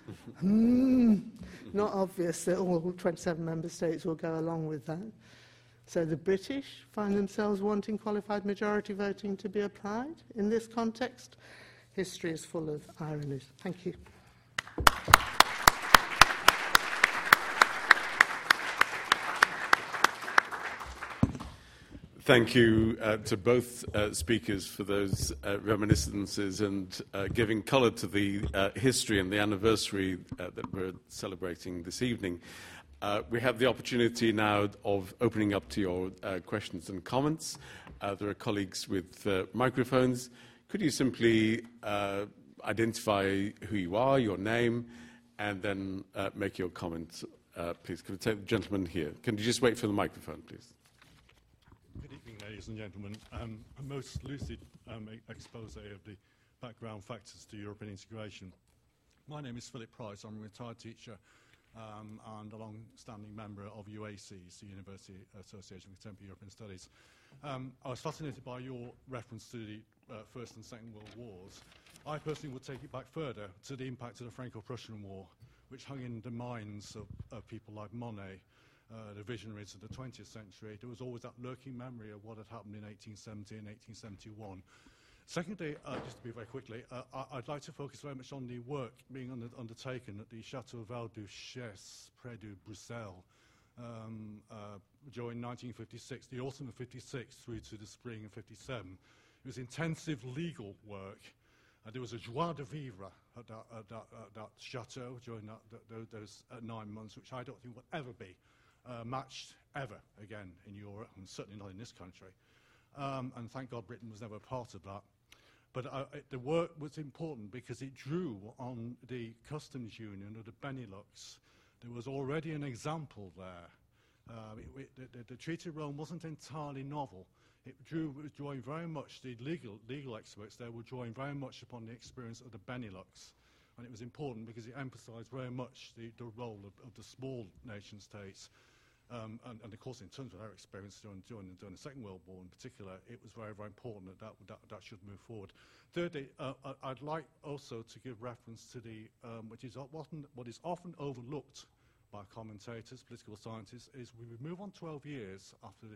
Speaker 3: mm. Not obvious that all twenty-seven member states will go along with that. So the British find themselves wanting qualified majority voting to be applied in this context. History is full of ironies. Thank you.
Speaker 1: Thank you uh, to both uh, speakers for those uh, reminiscences and uh, giving colour to the uh, history and the anniversary uh, that we're celebrating this evening. Uh, we have the opportunity now of opening up to your uh, questions and comments. Uh, there are colleagues with uh, microphones. Could you simply uh, identify who you are, your name, and then uh, make your comment, uh, please? Could we take the gentleman here? Can you just wait for the microphone, please?
Speaker 4: Good evening, ladies and gentlemen. Um, a most lucid um, expose of the background factors to European integration. My name is Philip Price. I'm a retired teacher um, and a long-standing member of U A C, the University Association for Contemporary European Studies. Um, I was fascinated by your reference to the uh, First and Second World Wars. I personally would take it back further to the impact of the Franco-Prussian War, which hung in the minds of, of people like Monet, Uh, the visionaries of the twentieth century. There was always that lurking memory of what had happened in eighteen seventy and eighteen seventy-one. Secondly, uh, just to be very quickly, uh, I I'd like to focus very much on the work being under undertaken at the Château Val-Duchesse, près de Bruxelles, um, uh, during nineteen fifty-six, the autumn of fifty-six through to the spring of fifty-seven. It was intensive legal work. Uh, there was a joie de vivre at that, at that, at that chateau during that, that, those uh, nine months, which I don't think will ever be Uh, matched ever again in Europe, and certainly not in this country. Um, and thank God Britain was never a part of that. But uh, it, the work was important because it drew on the customs union of the Benelux. There was already an example there. Uh, it, it, the, the Treaty of Rome wasn't entirely novel. It drew, was drawing very much, the legal, legal experts there were drawing very much upon the experience of the Benelux. And it was important because it emphasized very much the, the role of, of the small nation states. Um, and, and of course, in terms of our experience during, during, during the Second World War in particular, it was very, very important that that, that, that should move forward. Thirdly, uh, I'd like also to give reference to the, um, which is often, what is often overlooked by commentators, political scientists, is we move on twelve years after the,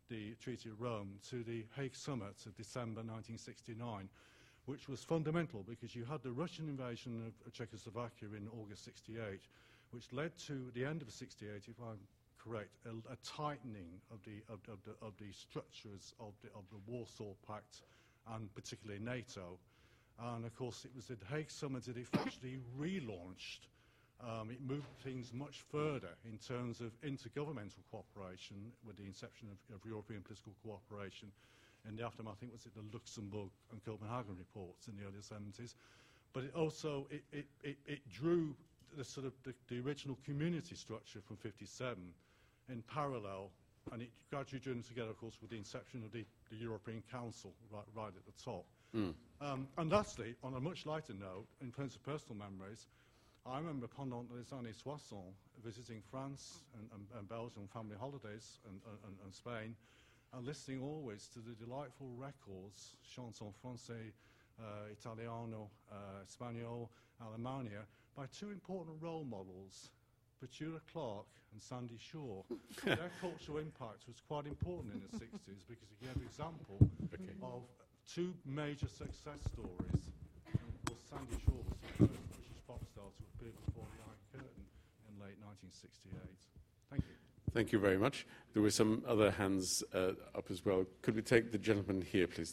Speaker 4: the Treaty of Rome to the Hague Summit of December nineteen sixty-nine, which was fundamental because you had the Russian invasion of, of Czechoslovakia in August sixty-eight, which led to the end of sixty-eight, if I'm correct, a, a tightening of the, of, of, the, of the structures of the, of the Warsaw Pact, and particularly NATO. And of course, it was at the Hague Summit that it actually relaunched. Um, it moved things much further in terms of intergovernmental cooperation with the inception of, of European political cooperation in the aftermath. I think was it the Luxembourg and Copenhagen reports in the early seventies. But it also it, it, it, it drew the sort of the, the original community structure from fifty-seven in parallel, and it gradually drew them together, of course, with the inception of the, the European Council right, right at the top. Mm. Um, and lastly, on a much lighter note, in terms of personal memories, I remember pendant les années soixante visiting France and, and, and Belgium family holidays and, and, and Spain, and listening always to the delightful records, chansons français, uh, italiano, uh, espagnol, Alemania, by two important role models, Petula Clark and Sandy Shaw. Their cultural impact was quite important in the sixties because it gave an example okay. of two major success stories. Well, Sandy Shaw was the first British pop star to appear before the Iron Curtain in late nineteen sixty-eight. Thank you.
Speaker 1: Thank you very much. There were some other hands uh, up as well. Could we take the gentleman here, please?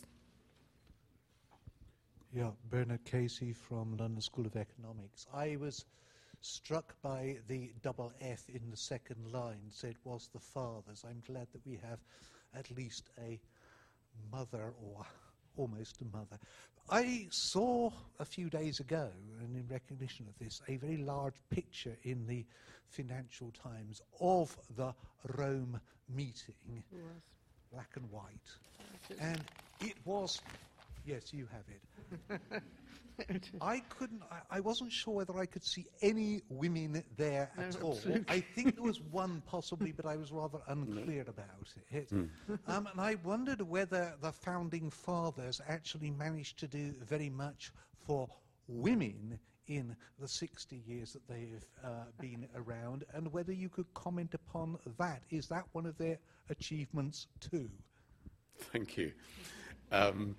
Speaker 5: Yeah, Bernard Casey from London School of Economics. I was struck by the double F in the second line, said was the fathers. I'm glad that we have at least a mother, or almost a mother. I saw a few days ago, and in recognition of this, a very large picture in the Financial Times of the Rome meeting, yes. Black and white. And it was, yes, you have it. I couldn't, I, I wasn't sure whether I could see any women there no, at all. Absolutely. I think there was one possibly, but I was rather unclear no. about it. Mm. Um, and I wondered whether the founding fathers actually managed to do very much for women in the sixty years that they've uh, been around, and whether you could comment upon that. Is that one of their achievements too?
Speaker 1: Thank you. Um,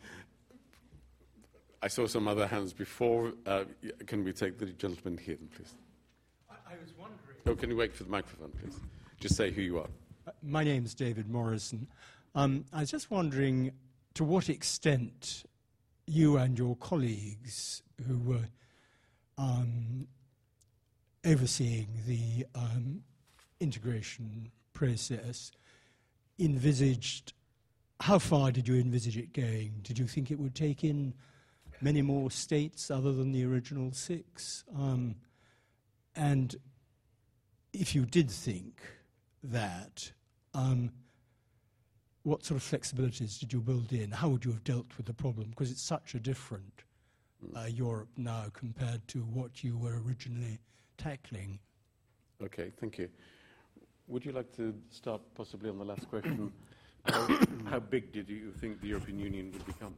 Speaker 1: I saw some other hands before. Uh, can we take the gentleman here, then, please?
Speaker 6: I, I was wondering...
Speaker 1: Oh, can you wait for the microphone, please? Just say who you are.
Speaker 6: Uh, my name's David Morrison. Um, I was just wondering to what extent you and your colleagues who were um, overseeing the um, integration process envisaged... How far did you envisage it going? Did you think it would take in many more states other than the original six? Um, and if you did think that, um, what sort of flexibilities did you build in? How would you have dealt with the problem? Because it's such a different uh, Europe now compared to what you were originally tackling.
Speaker 1: Okay, thank you. Would you like to start possibly on the last question? how, how big did you think the European Union would become?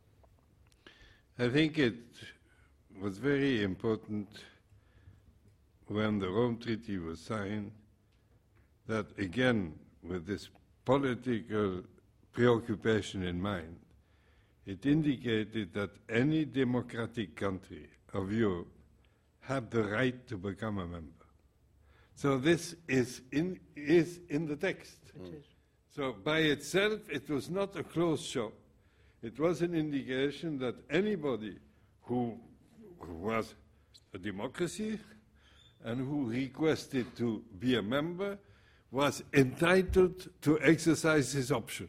Speaker 2: I think it was very important when the Rome Treaty was signed that, again, with this political preoccupation in mind, it indicated that any democratic country of Europe had the right to become a member. So this is in, is in the text.
Speaker 5: It is.
Speaker 2: So by itself, it was not a closed shop. It was an indication that anybody who, who was a democracy and who requested to be a member was entitled to exercise his option.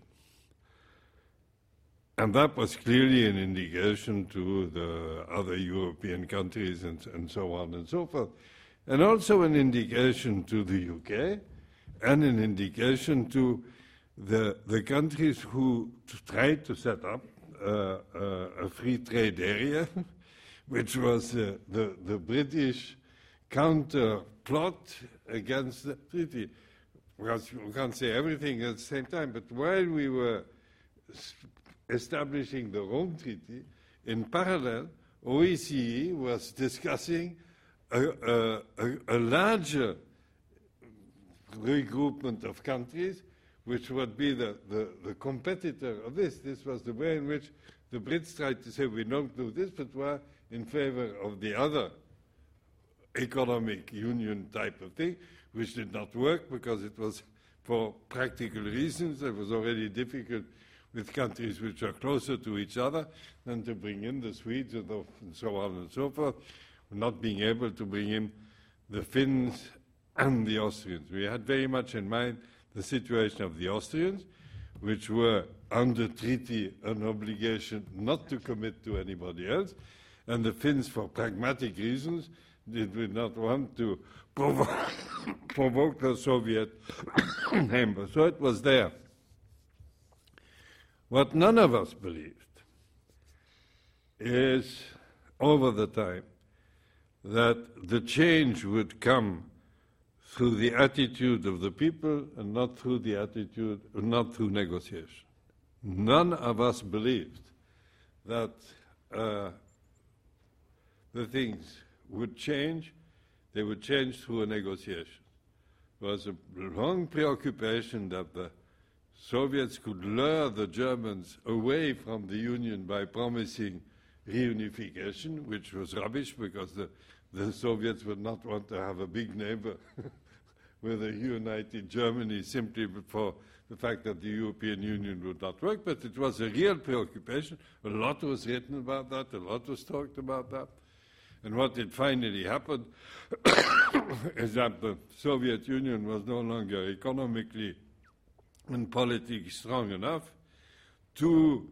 Speaker 2: And that was clearly an indication to the other European countries and, and so on and so forth. And also an indication to the U K and an indication to The, the countries who tried to set up uh, uh, a free trade area, which was uh, the, the British counter plot against the treaty. Because we can't say everything at the same time, but while we were establishing the Rome Treaty, in parallel, O E C E was discussing a, a, a, a larger regroupment of countries which would be the, the, the competitor of this. This was the way in which the Brits tried to say, we don't do this, but were in favor of the other economic union type of thing, which did not work because it was, for practical reasons, it was already difficult with countries which are closer to each other than to bring in the Swedes and, the, and so on and so forth, not being able to bring in the Finns and the Austrians. We had very much in mind the situation of the Austrians, which were under treaty an obligation not to commit to anybody else, and the Finns, for pragmatic reasons, did not want to provoke, provoke the Soviet member. So it was there. What none of us believed is, over the time, that the change would come through the attitude of the people and not through the attitude, not through negotiation. None of us believed that uh, the things would change. They would change through a negotiation. There was a long preoccupation that the Soviets could lure the Germans away from the Union by promising reunification, which was rubbish because the, the Soviets would not want to have a big neighbor with a united Germany simply for the fact that the European Union would not work. But it was a real preoccupation. A lot was written about that. A lot was talked about that. And what did finally happen is that the Soviet Union was no longer economically and politically strong enough to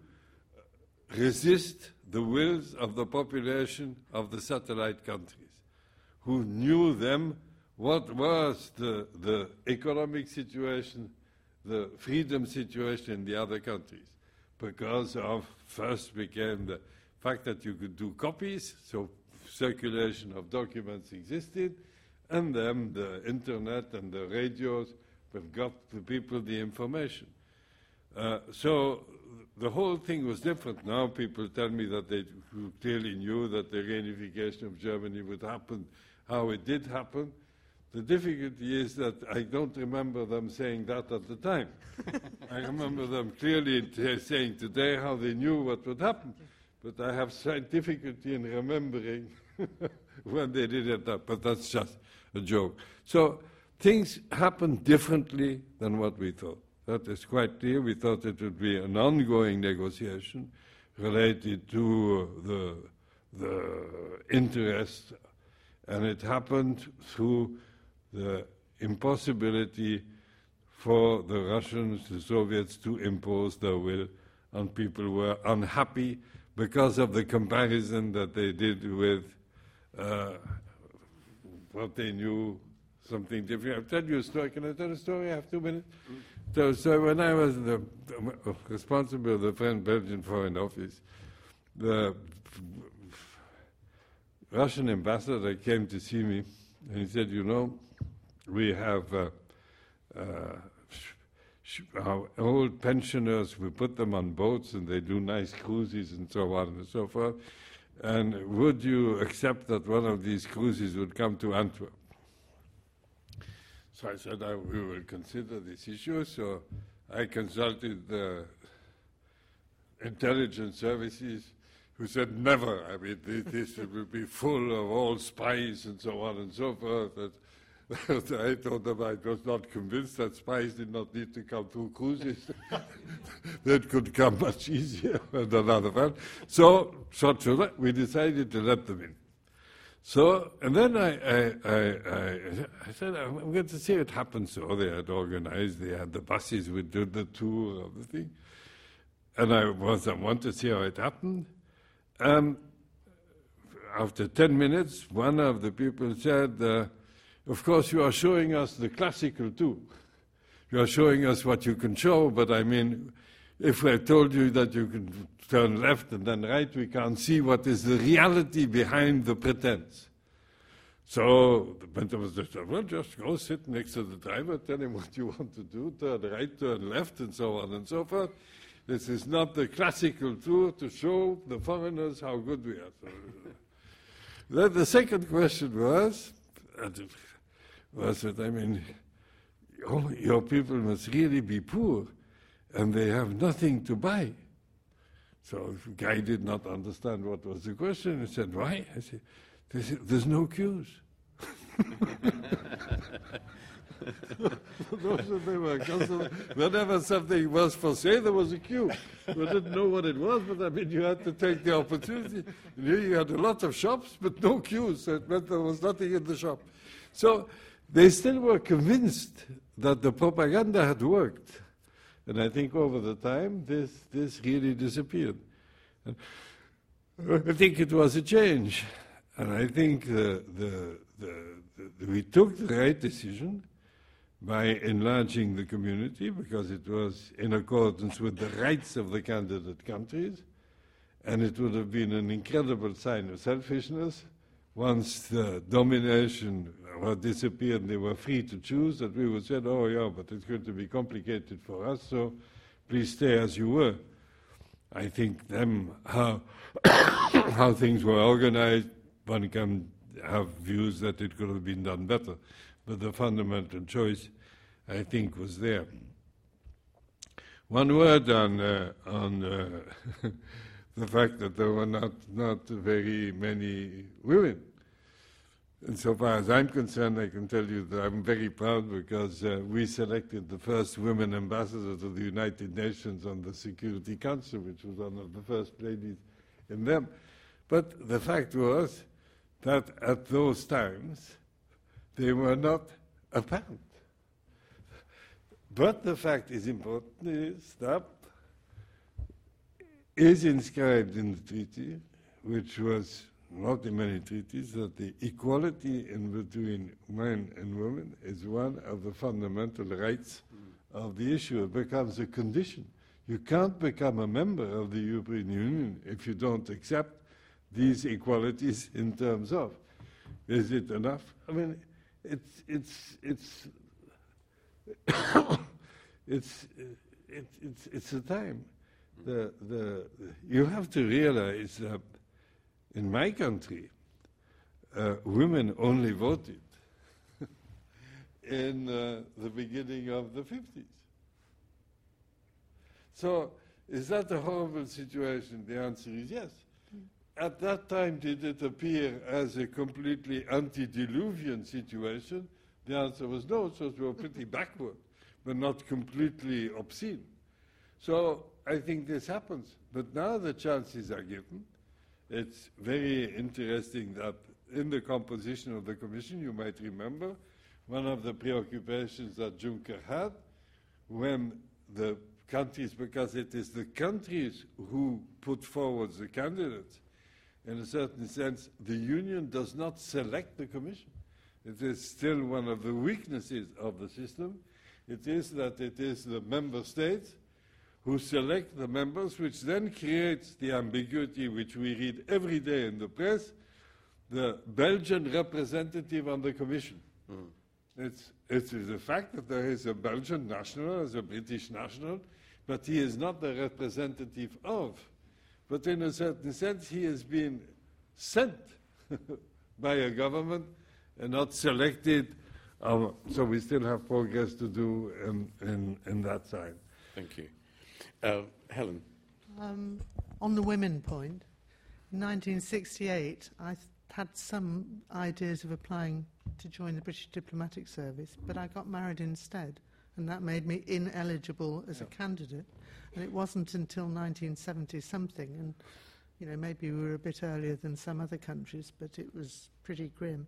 Speaker 2: resist the wills of the population of the satellite countries, who knew them, what was the, the economic situation, the freedom situation in the other countries, because of, first became the fact that you could do copies, so circulation of documents existed, and then the internet and the radios that got the people the information. Uh, so the whole thing was different. Now people tell me that they clearly knew that the reunification of Germany would happen, how it did happen. The difficulty is that I don't remember them saying that at the time. I remember them clearly t- saying today how they knew what would happen, but I have slight difficulty in remembering when they did it up, but that's just a joke. So things happened differently than what we thought. That is quite clear. We thought it would be an ongoing negotiation related to the, the interest, and it happened through the impossibility for the Russians, the Soviets, to impose their will on people who were unhappy because of the comparison that they did with uh, what they knew, something different. I'll tell you a story. Can I tell a story? I have two minutes. Mm. So, so when I was the, the responsible of the French Belgian Foreign Office, the Russian ambassador came to see me, and he said, you know, we have uh, uh, sh- our old pensioners, we put them on boats and they do nice cruises and so on and so forth. And would you accept that one of these cruises would come to Antwerp? So I said, I, we will consider this issue. So I consulted the intelligence services, who said, never. I mean, this, this will be full of all spies and so on and so forth. And I told them I was not convinced that spies did not need to come through cruises. That could come much easier than other one. So, so to, we decided to let them in. So, and then I, I, I, I, I said, I'm going to see it happen. So they had organized, they had the buses would do the tour of the thing. And I was, I want to see how it happened. Um, after ten minutes, one of the people said, uh, of course, you are showing us the classical too. You are showing us what you can show, but I mean, if I told you that you can turn left and then right, we can't see what is the reality behind the pretense. So the mentor was just, well, just go sit next to the driver, tell him what you want to do, turn right, turn left, and so on and so forth. This is not the classical tour to show the foreigners how good we are. So, then the second question was, was that, I mean, oh, your people must really be poor, and they have nothing to buy. So the guy did not understand what was the question. He said, why? I said, there's, there's no queues. Those of them were constantly, whenever something was for sale, there was a queue. We didn't know what it was, but I mean, you had to take the opportunity. And here you had a lot of shops, but no queues. So it meant there was nothing in the shop. So they still were convinced that the propaganda had worked. And I think over the time, this, this really disappeared. And I think it was a change. And I think the, the, the, the, we took the right decision by enlarging the community, because it was in accordance with the rights of the candidate countries, and it would have been an incredible sign of selfishness once the domination had disappeared and they were free to choose, that we would say, oh yeah, but it's going to be complicated for us, so please stay as you were. I think them, how, how things were organized, one can have views that it could have been done better. But the fundamental choice, I think, was there. One word on, uh, on uh, the fact that there were not, not very many women. And so far as I'm concerned, I can tell you that I'm very proud, because uh, we selected the first women ambassador to the United Nations on the Security Council, which was one of the first ladies in them. But the fact was that at those times, they were not apparent. But the fact is important is that is inscribed in the treaty, which was not in many treaties, that the equality in between men and women is one of the fundamental rights mm. of the issue. It becomes a condition. You can't become a member of the European Union if you don't accept these equalities in terms of. Is it enough? I mean, it's it's it's it's it, it's it's a time. The the you have to realize that in my country, uh, women only voted in uh, the beginning of the fifties. So, is that a horrible situation? The answer is yes. At that time, did it appear as a completely antediluvian situation? The answer was no, so we were pretty backward, but not completely obscene. So I think this happens. But now the chances are given. It's very interesting that in the composition of the Commission, you might remember, one of the preoccupations that Juncker had when the countries, because it is the countries who put forward the candidates, in a certain sense, the Union does not select the Commission. It is still one of the weaknesses of the system. It is that it is the member states who select the members, which then creates the ambiguity which we read every day in the press, the Belgian representative on the Commission. Mm. It's, it is a fact that there is a Belgian national, as a British national, but he is not the representative of. But in a certain sense, he has been sent by a government and not selected. Um, so we still have progress to do in, in, in that side.
Speaker 1: Thank you. Uh, Helen.
Speaker 3: Um, on the women point, in nineteen sixty-eight, I th- had some ideas of applying to join the British Diplomatic Service, but I got married instead, and that made me ineligible as yeah. a candidate. And it wasn't until nineteen seventy something, and you know, maybe we were a bit earlier than some other countries, but it was pretty grim.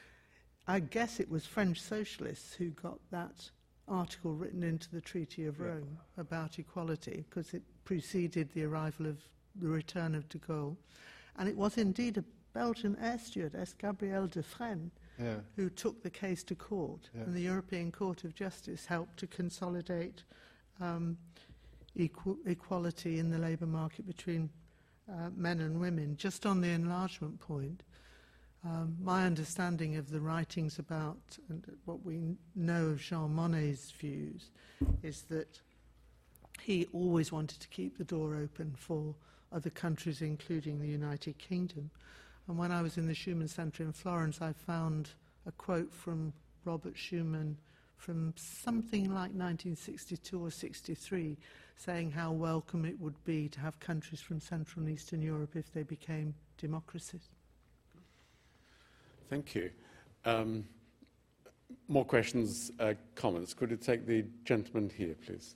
Speaker 3: I guess it was French socialists who got that article written into the Treaty of Rome yeah. about equality, because it preceded the arrival of the return of de Gaulle. And it was indeed a Belgian air stewardess, Gabrielle Dufresne, yeah. who took the case to court. Yeah. And the European Court of Justice helped to consolidate um, equal, equality in the labour market between uh, men and women. Just on the enlargement point, Um, my understanding of the writings about and what we know of Jean Monnet's views is that he always wanted to keep the door open for other countries, including the United Kingdom. And when I was in the Schuman Centre in Florence, I found a quote from Robert Schuman from something like nineteen sixty-two or sixty-three, saying how welcome it would be to have countries from Central and Eastern Europe if they became democracies.
Speaker 1: Thank you. Um, more questions, uh, comments? Could you take the gentleman here, please?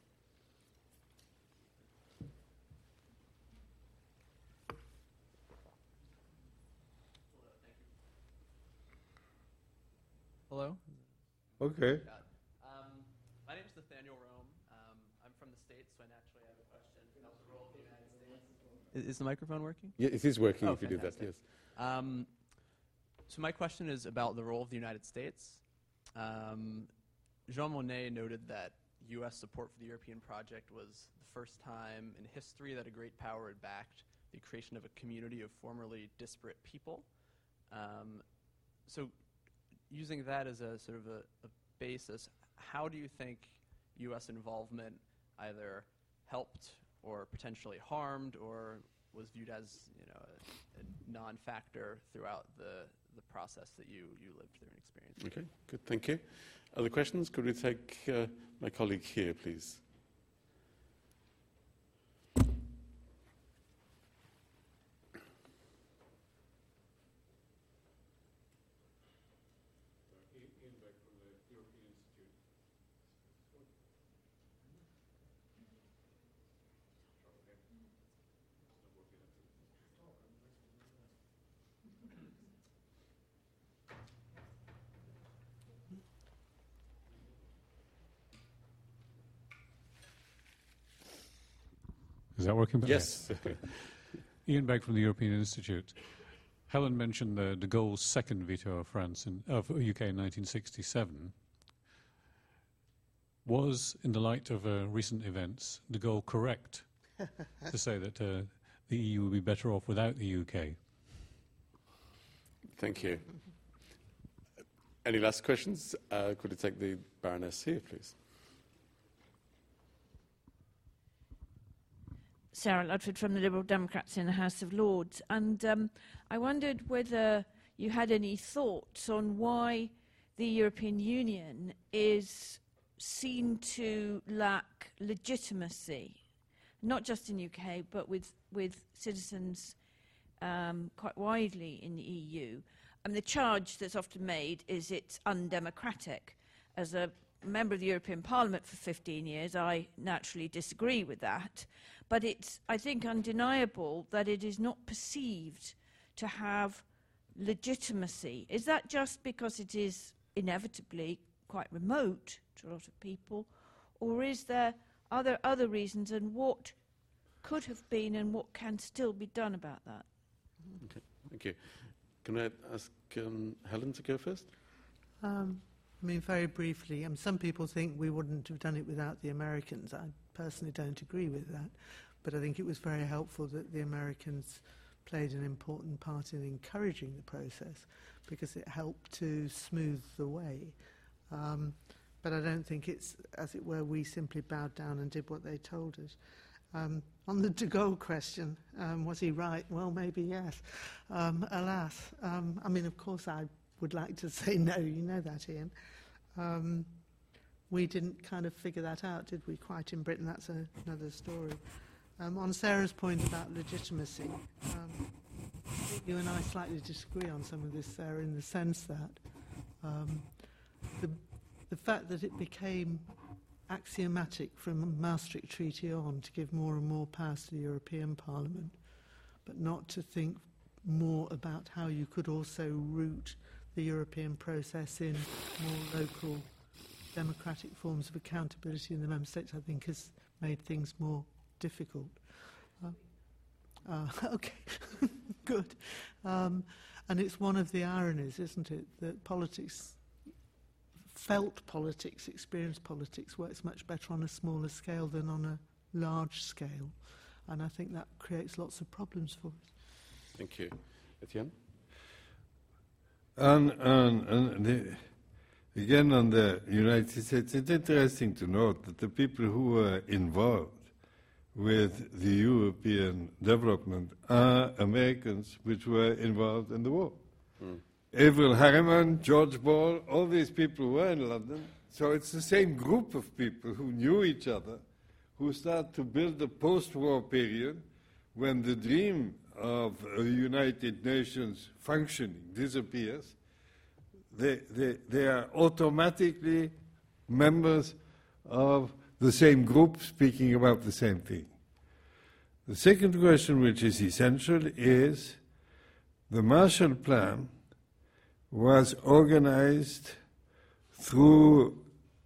Speaker 7: Hello.
Speaker 2: Okay.
Speaker 7: Um, my name is Nathaniel Rome. Um, I'm from the States, so I naturally have a question about the role of the United States. Is, is the microphone working?
Speaker 1: Yeah, it is working
Speaker 7: Oh,
Speaker 1: if you do that,
Speaker 7: fantastic.
Speaker 1: yes.
Speaker 7: Um, so my question is about the role of the United States. Um, Jean Monnet noted that U S support for the European project was the first time in history that a great power had backed the creation of a community of formerly disparate people. Um, so using that as a sort of a, a basis, how do you think U S involvement either helped or potentially harmed or was viewed as, you know, a, a non-factor throughout the, the process that you, you lived through and experienced?
Speaker 1: Okay, good, thank you. Other questions? Could we take uh, my colleague here, please?
Speaker 8: Is that working better?
Speaker 1: Yes.
Speaker 8: Ian Begg from the European Institute. Helen mentioned the de Gaulle's second veto of France in, of U K in nineteen sixty-seven. Was, in the light of uh, recent events, de Gaulle correct to say that uh, the E U would be better off without the U K?
Speaker 1: Thank you. Any last questions? Uh, could you take the Baroness here, please?
Speaker 9: Sarah Ludford from the Liberal Democrats in the House of Lords. And um, I wondered whether you had any thoughts on why the European Union is seen to lack legitimacy, not just in the U K, but with, with citizens um, quite widely in the E U. And the charge that's often made is it's undemocratic. As a member of the European Parliament for fifteen years, I naturally disagree with that. But it's, I think, undeniable that it is not perceived to have legitimacy. Is that just because it is inevitably quite remote to a lot of people, or is there other other reasons, and what could have been and what can still be done about that?
Speaker 1: Okay, thank you. Can I ask um, Helen to go first?
Speaker 3: Um, I mean, very briefly, um, some people think we wouldn't have done it without the Americans. I personally don't agree with that, but I think it was very helpful that the Americans played an important part in encouraging the process because it helped to smooth the way. Um, but I don't think it's, as it were, we simply bowed down and did what they told us. Um, on the de Gaulle question, um, was he right? Well, maybe yes. Um, alas. Um, I mean, of course, I would like to say no. You know that, Ian. Um, we didn't kind of figure that out, did we, quite in Britain? That's a, another story. Um, on Sarah's point about legitimacy, um, you and I slightly disagree on some of this, Sarah, in the sense that um, the, the fact that it became axiomatic from the Maastricht Treaty on to give more and more powers to the European Parliament, but not to think more about how you could also root the European process in more local democratic forms of accountability in the Member States, I think has made things more difficult. Uh, uh, okay, good. Um, and it's one of the ironies, isn't it, that politics, felt politics, experienced politics, works much better on a smaller scale than on a large scale. And I think that creates lots of problems for us.
Speaker 1: Thank you. Etienne?
Speaker 2: And, and, and the, again, on the United States, it's interesting to note that the people who were involved with the European development are Americans which were involved in the war. Mm. Averell Harriman, George Ball, all these people were in London So it's the same group of people who knew each other, who start to build a post-war period when the dream of a United Nations functioning disappears. They, they, they are automatically members of the same group speaking about the same thing. The second question, which is essential, is the Marshall Plan was organized through,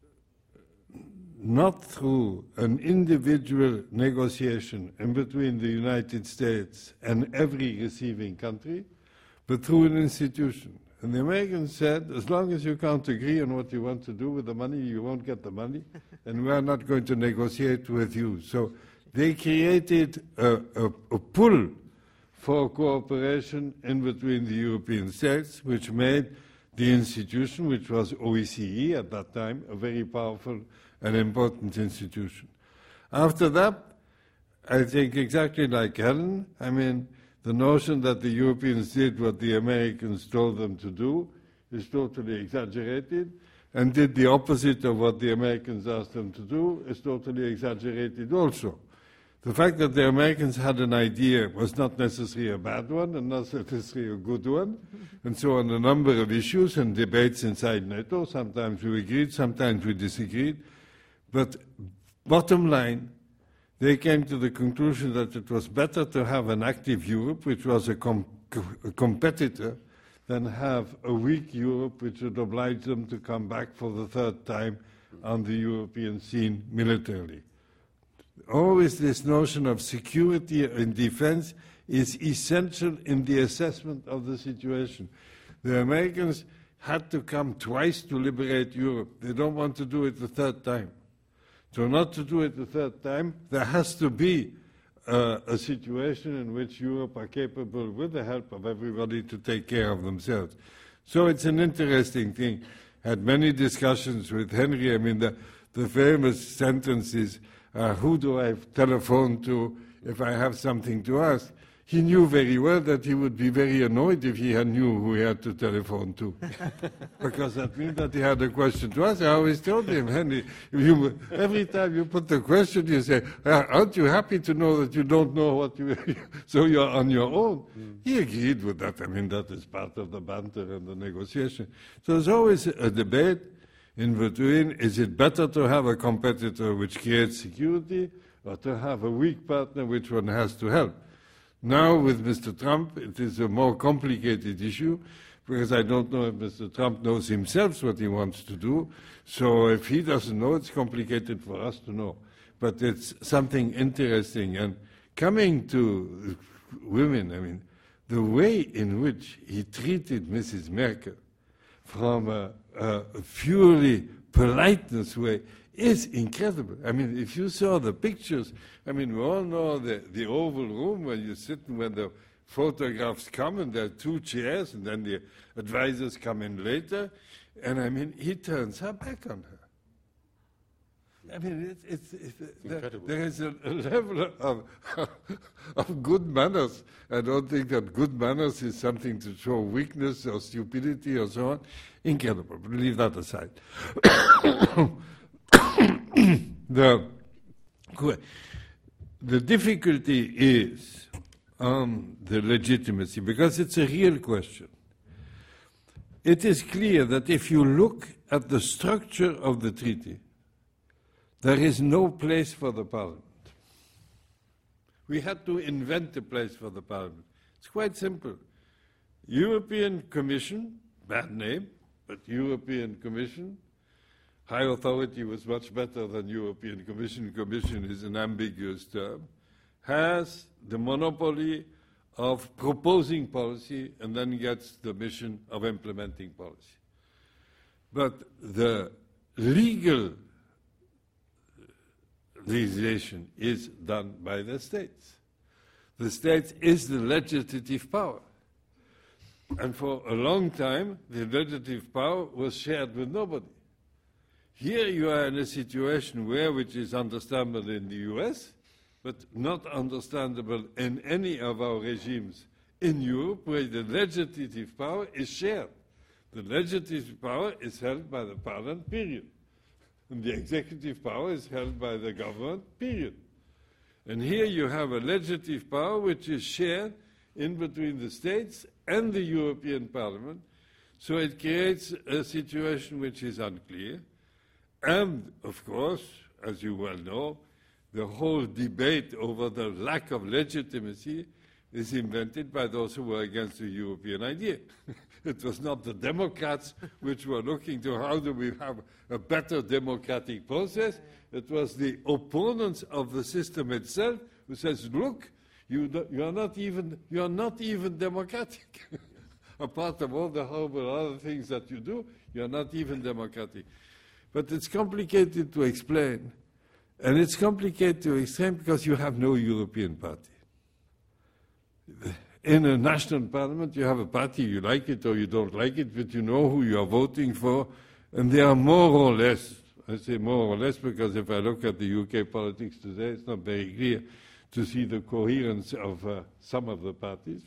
Speaker 2: not through an individual negotiation in between the United States and every receiving country, but through an institution. And the Americans said, as long as you can't agree on what you want to do with the money, you won't get the money, and we are not going to negotiate with you. So they created a, a, a pull for cooperation in between the European states, which made the institution, which was O E C E at that time, a very powerful and important institution. After that, I think exactly like Helen, I mean, the notion that the Europeans did what the Americans told them to do is totally exaggerated, and did the opposite of what the Americans asked them to do is totally exaggerated also. The fact that the Americans had an idea was not necessarily a bad one and not necessarily a good one. And so on a number of issues and debates inside NATO, sometimes we agreed, sometimes we disagreed. But bottom line, they came to the conclusion that it was better to have an active Europe, which was a, com a competitor, than have a weak Europe, which would oblige them to come back for the third time on the European scene militarily. Always this notion of security and defense is essential in the assessment of the situation. The Americans had to come twice to liberate Europe. They don't want to do it the third time. So not to do it the third time, there has to be uh, a situation in which Europe are capable, with the help of everybody, to take care of themselves. So it's an interesting thing. Had many discussions with Henry. I mean, the, the famous sentence is, Uh, who do I telephone to if I have something to ask? He knew very well that he would be very annoyed if he had knew who he had to telephone to. Because that means that he had a question to ask. I always told him, Henry, if you, every time you put the question, you say, aren't you happy to know that you don't know what you... so you're on your own. Mm. He agreed with that. I mean, that is part of the banter and the negotiation. So there's always a debate in between, is it better to have a competitor which creates security or to have a weak partner which one has to help? Now with Mister Trump, it is a more complicated issue because I don't know if Mister Trump knows himself what he wants to do. So if he doesn't know, it's complicated for us to know. But it's something interesting. And coming to women, I mean, the way in which he treated Missus Merkel from a Uh, purely politeness way is incredible. I mean, if you saw the pictures, I mean, we all know the, the Oval Room when you sit and when the photographs come and there are two chairs and then the advisors come in later. And I mean, he turns her back on her. I mean, it's, it's, it's, it's there, there is a, a level of, of good manners. I don't think that good manners is something to show weakness or stupidity or so on. Incredible, but leave that aside. the, the difficulty is on the legitimacy, because it's a real question. It is clear that if you look at the structure of the treaty, there is no place for the Parliament. We had to invent a place for the Parliament. It's quite simple. European Commission, bad name, but European Commission. High authority was much better than European Commission. Commission is an ambiguous term. Has the monopoly of proposing policy and then gets the mission of implementing policy. But the legal legislation is done by the states. The states is the legislative power. And for a long time, the legislative power was shared with nobody. Here you are in a situation where, which is understandable in the U S, but not understandable in any of our regimes in Europe, where the legislative power is shared. The legislative power is held by the Parliament, period. And the executive power is held by the government, period. And here you have a legislative power which is shared in between the states and the European Parliament. So it creates a situation which is unclear. And, of course, as you well know, the whole debate over the lack of legitimacy is invented by those who were against the European idea. It was not the Democrats which were looking to how do we have a better democratic process. It was the opponents of the system itself who says, look, you, do, you, are, not even, you are not even democratic. Apart from all the horrible other things that you do, you are not even democratic. But it's complicated to explain. And it's complicated to explain because you have no European party. In a national parliament, you have a party, you like it or you don't like it, but you know who you are voting for, and they are more or less, I say more or less because if I look at the U K politics today, it's not very clear to see the coherence of uh, some of the parties.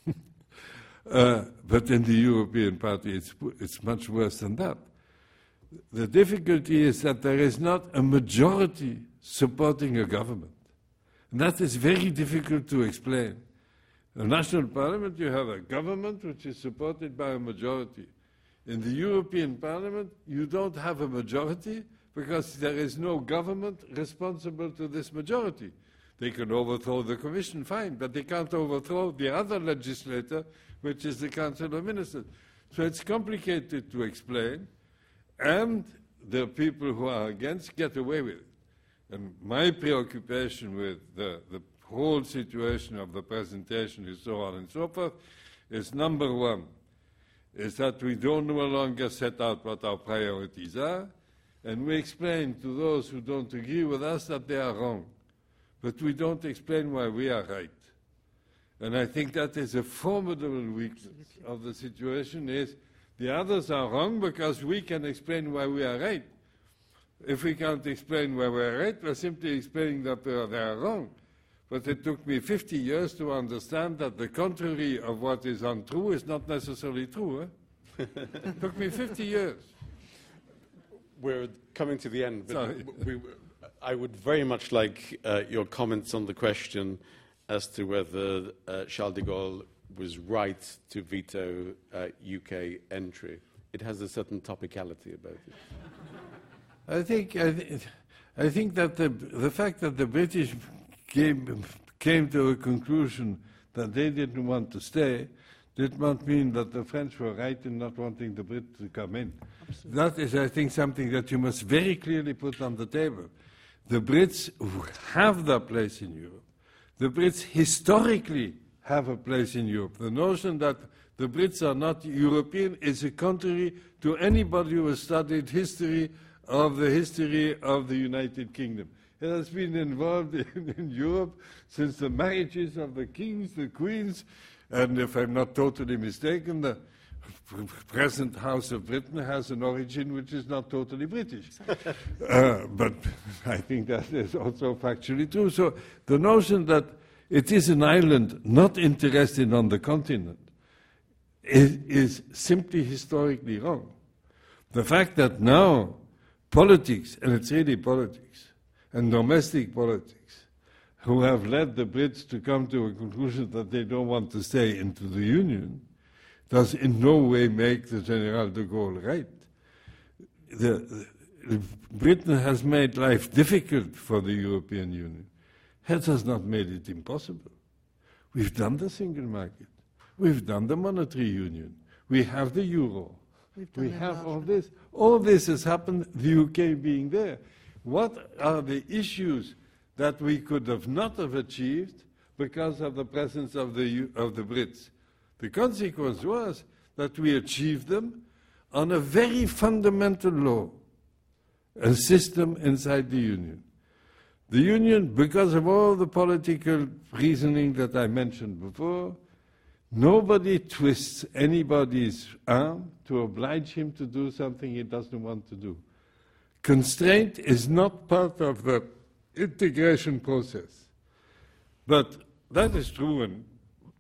Speaker 2: uh, but in the European party, it's, it's much worse than that. The difficulty is that there is not a majority supporting a government. And that is very difficult to explain. In the national parliament, you have a government which is supported by a majority. In the European Parliament, you don't have a majority because there is no government responsible to this majority. They can overthrow the Commission, fine, but they can't overthrow the other legislator, which is the Council of Ministers. So it's complicated to explain, and the people who are against get away with it. And my preoccupation with the, the whole situation of the presentation and so on and so forth is, number one, is that we don't no longer set out what our priorities are, and we explain to those who don't agree with us that they are wrong. But we don't explain why we are right. And I think that is a formidable weakness of the situation, is the others are wrong because we can explain why we are right. If we can't explain why we are right, we're simply explaining that they are, they are wrong. But it took me fifty years to understand that the contrary of what is untrue is not necessarily true. Eh? It took me fifty years.
Speaker 1: We're coming to the end, but
Speaker 2: Sorry.
Speaker 1: we, I would very much like uh, your comments on the question as to whether uh, Charles de Gaulle was right to veto uh, U K entry. It has a certain topicality about it.
Speaker 2: I think, I, th I think that the, the fact that the British came, came to a conclusion that they didn't want to stay did not mean that the French were right in not wanting the Brits to come in. Absolutely. That is, I think, something that you must very clearly put on the table. The Brits have their place in Europe. The Brits historically have a place in Europe. The notion that the Brits are not European is contrary to anybody who has studied history of the history of the United Kingdom. It has been involved in, in Europe since the marriages of the kings, the queens, and if I'm not totally mistaken, the present House of Britain has an origin which is not totally British. uh, but I think that is also factually true. So the notion that it is an island not interested on the continent is, is simply historically wrong. The fact that now politics, and it's really politics, and domestic politics, who have led the Brits to come to a conclusion that they don't want to stay into the Union, does in no way make the General de Gaulle right. The, the, Britain has made life difficult for the European Union. It has not made it impossible. We've done the single market. We've done the monetary union. We have the euro. We have all this. All this has happened, the U K being there. What are the issues that we could have not have achieved because of the presence of the, of the Brits? The consequence was that we achieved them on a very fundamental law, a system inside the Union. The Union, because of all the political reasoning that I mentioned before, nobody twists anybody's arm to oblige him to do something he doesn't want to do. Constraint is not part of the integration process. But that is true and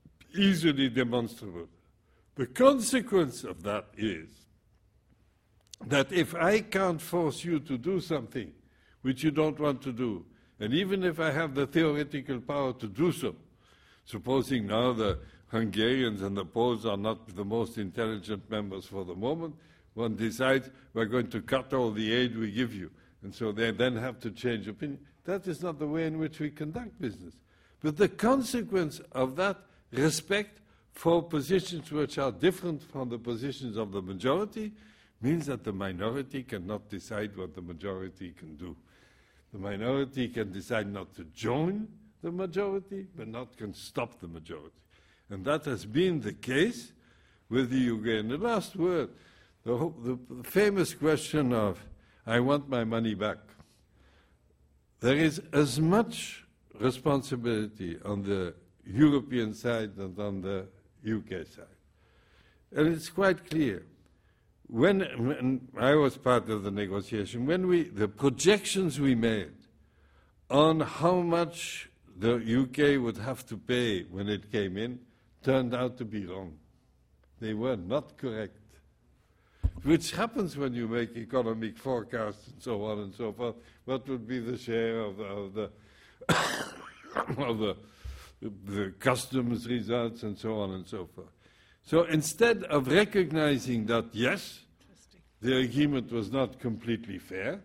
Speaker 2: easily demonstrable. The consequence of that is that if I can't force you to do something which you don't want to do, and even if I have the theoretical power to do so, supposing now the Hungarians and the Poles are not the most intelligent members for the moment, one decides we're going to cut all the aid we give you, and so they then have to change opinion. That is not the way in which we conduct business. But the consequence of that respect for positions which are different from the positions of the majority means that the minority cannot decide what the majority can do. The minority can decide not to join the majority, but not can stop the majority. And that has been the case with the U K. And the last word, the, whole, the famous question of, I want my money back. There is as much responsibility on the European side and on the U K side. And it's quite clear. When, when I was part of the negotiation, when we, the projections we made on how much the U K would have to pay when it came in turned out to be wrong. They were not correct. Which happens when you make economic forecasts and so on and so forth. What would be the share of the, of the, of the, the customs results and so on and so forth. So instead of recognizing that, yes, the agreement was not completely fair,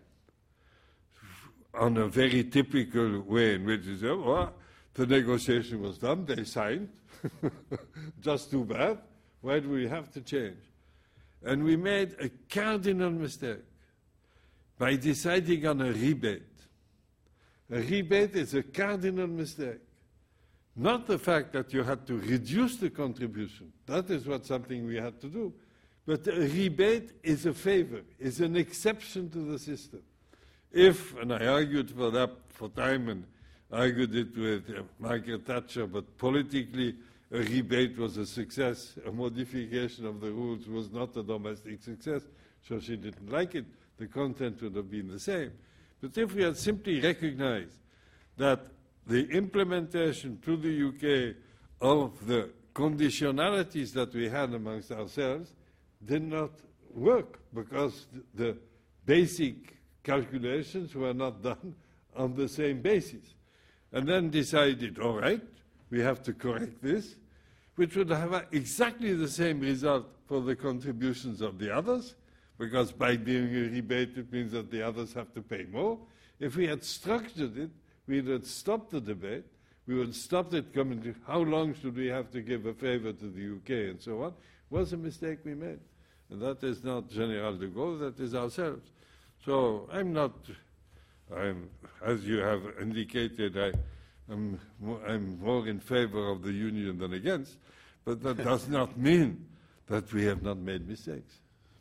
Speaker 2: on a very typical way in which you say, well, the negotiation was done, they signed, just too bad, why do we have to change? And we made a cardinal mistake by deciding on a rebate. A rebate is a cardinal mistake. Not the fact that you had to reduce the contribution. That is what something we had to do. But a rebate is a favor, is an exception to the system. If, and I argued for that for time and argued it with uh, Margaret Thatcher, but politically a rebate was a success, a modification of the rules was not a domestic success, so she didn't like it, the content would have been the same. But if we had simply recognized that the implementation to the U K of the conditionalities that we had amongst ourselves did not work because the basic calculations were not done on the same basis. And then decided, all right, we have to correct this, which would have exactly the same result for the contributions of the others, because by doing a rebate it means that the others have to pay more. If we had structured it, we would stop the debate, we would stop it coming to how long should we have to give a favor to the U K and so on, was a mistake we made. And that is not General de Gaulle, that is ourselves. So I'm not, I'm, as you have indicated, I, I'm, more, I'm more in favor of the Union than against, but that does not mean that we have not made mistakes.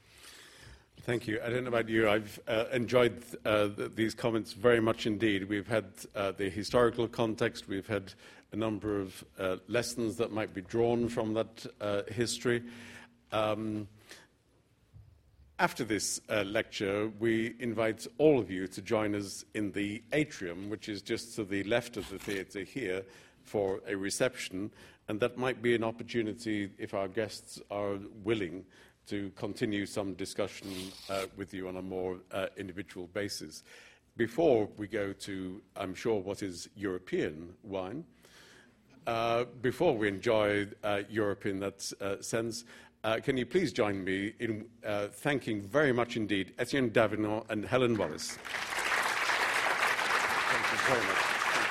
Speaker 1: Thank you. I don't know about you. I've uh, enjoyed uh, th these comments very much indeed. We've had uh, the historical context. We've had a number of uh, lessons that might be drawn from that uh, history. Um, after this uh, lecture, we invite all of you to join us in the atrium, which is just to the left of the theatre here, for a reception. And that might be an opportunity, if our guests are willing, to continue some discussion uh, with you on a more uh, individual basis. Before we go to, I'm sure, what is European wine, uh, before we enjoy uh, Europe in that uh, sense, uh, can you please join me in uh, thanking very much indeed Etienne Davignon and Helen Wallace. Thank you very much.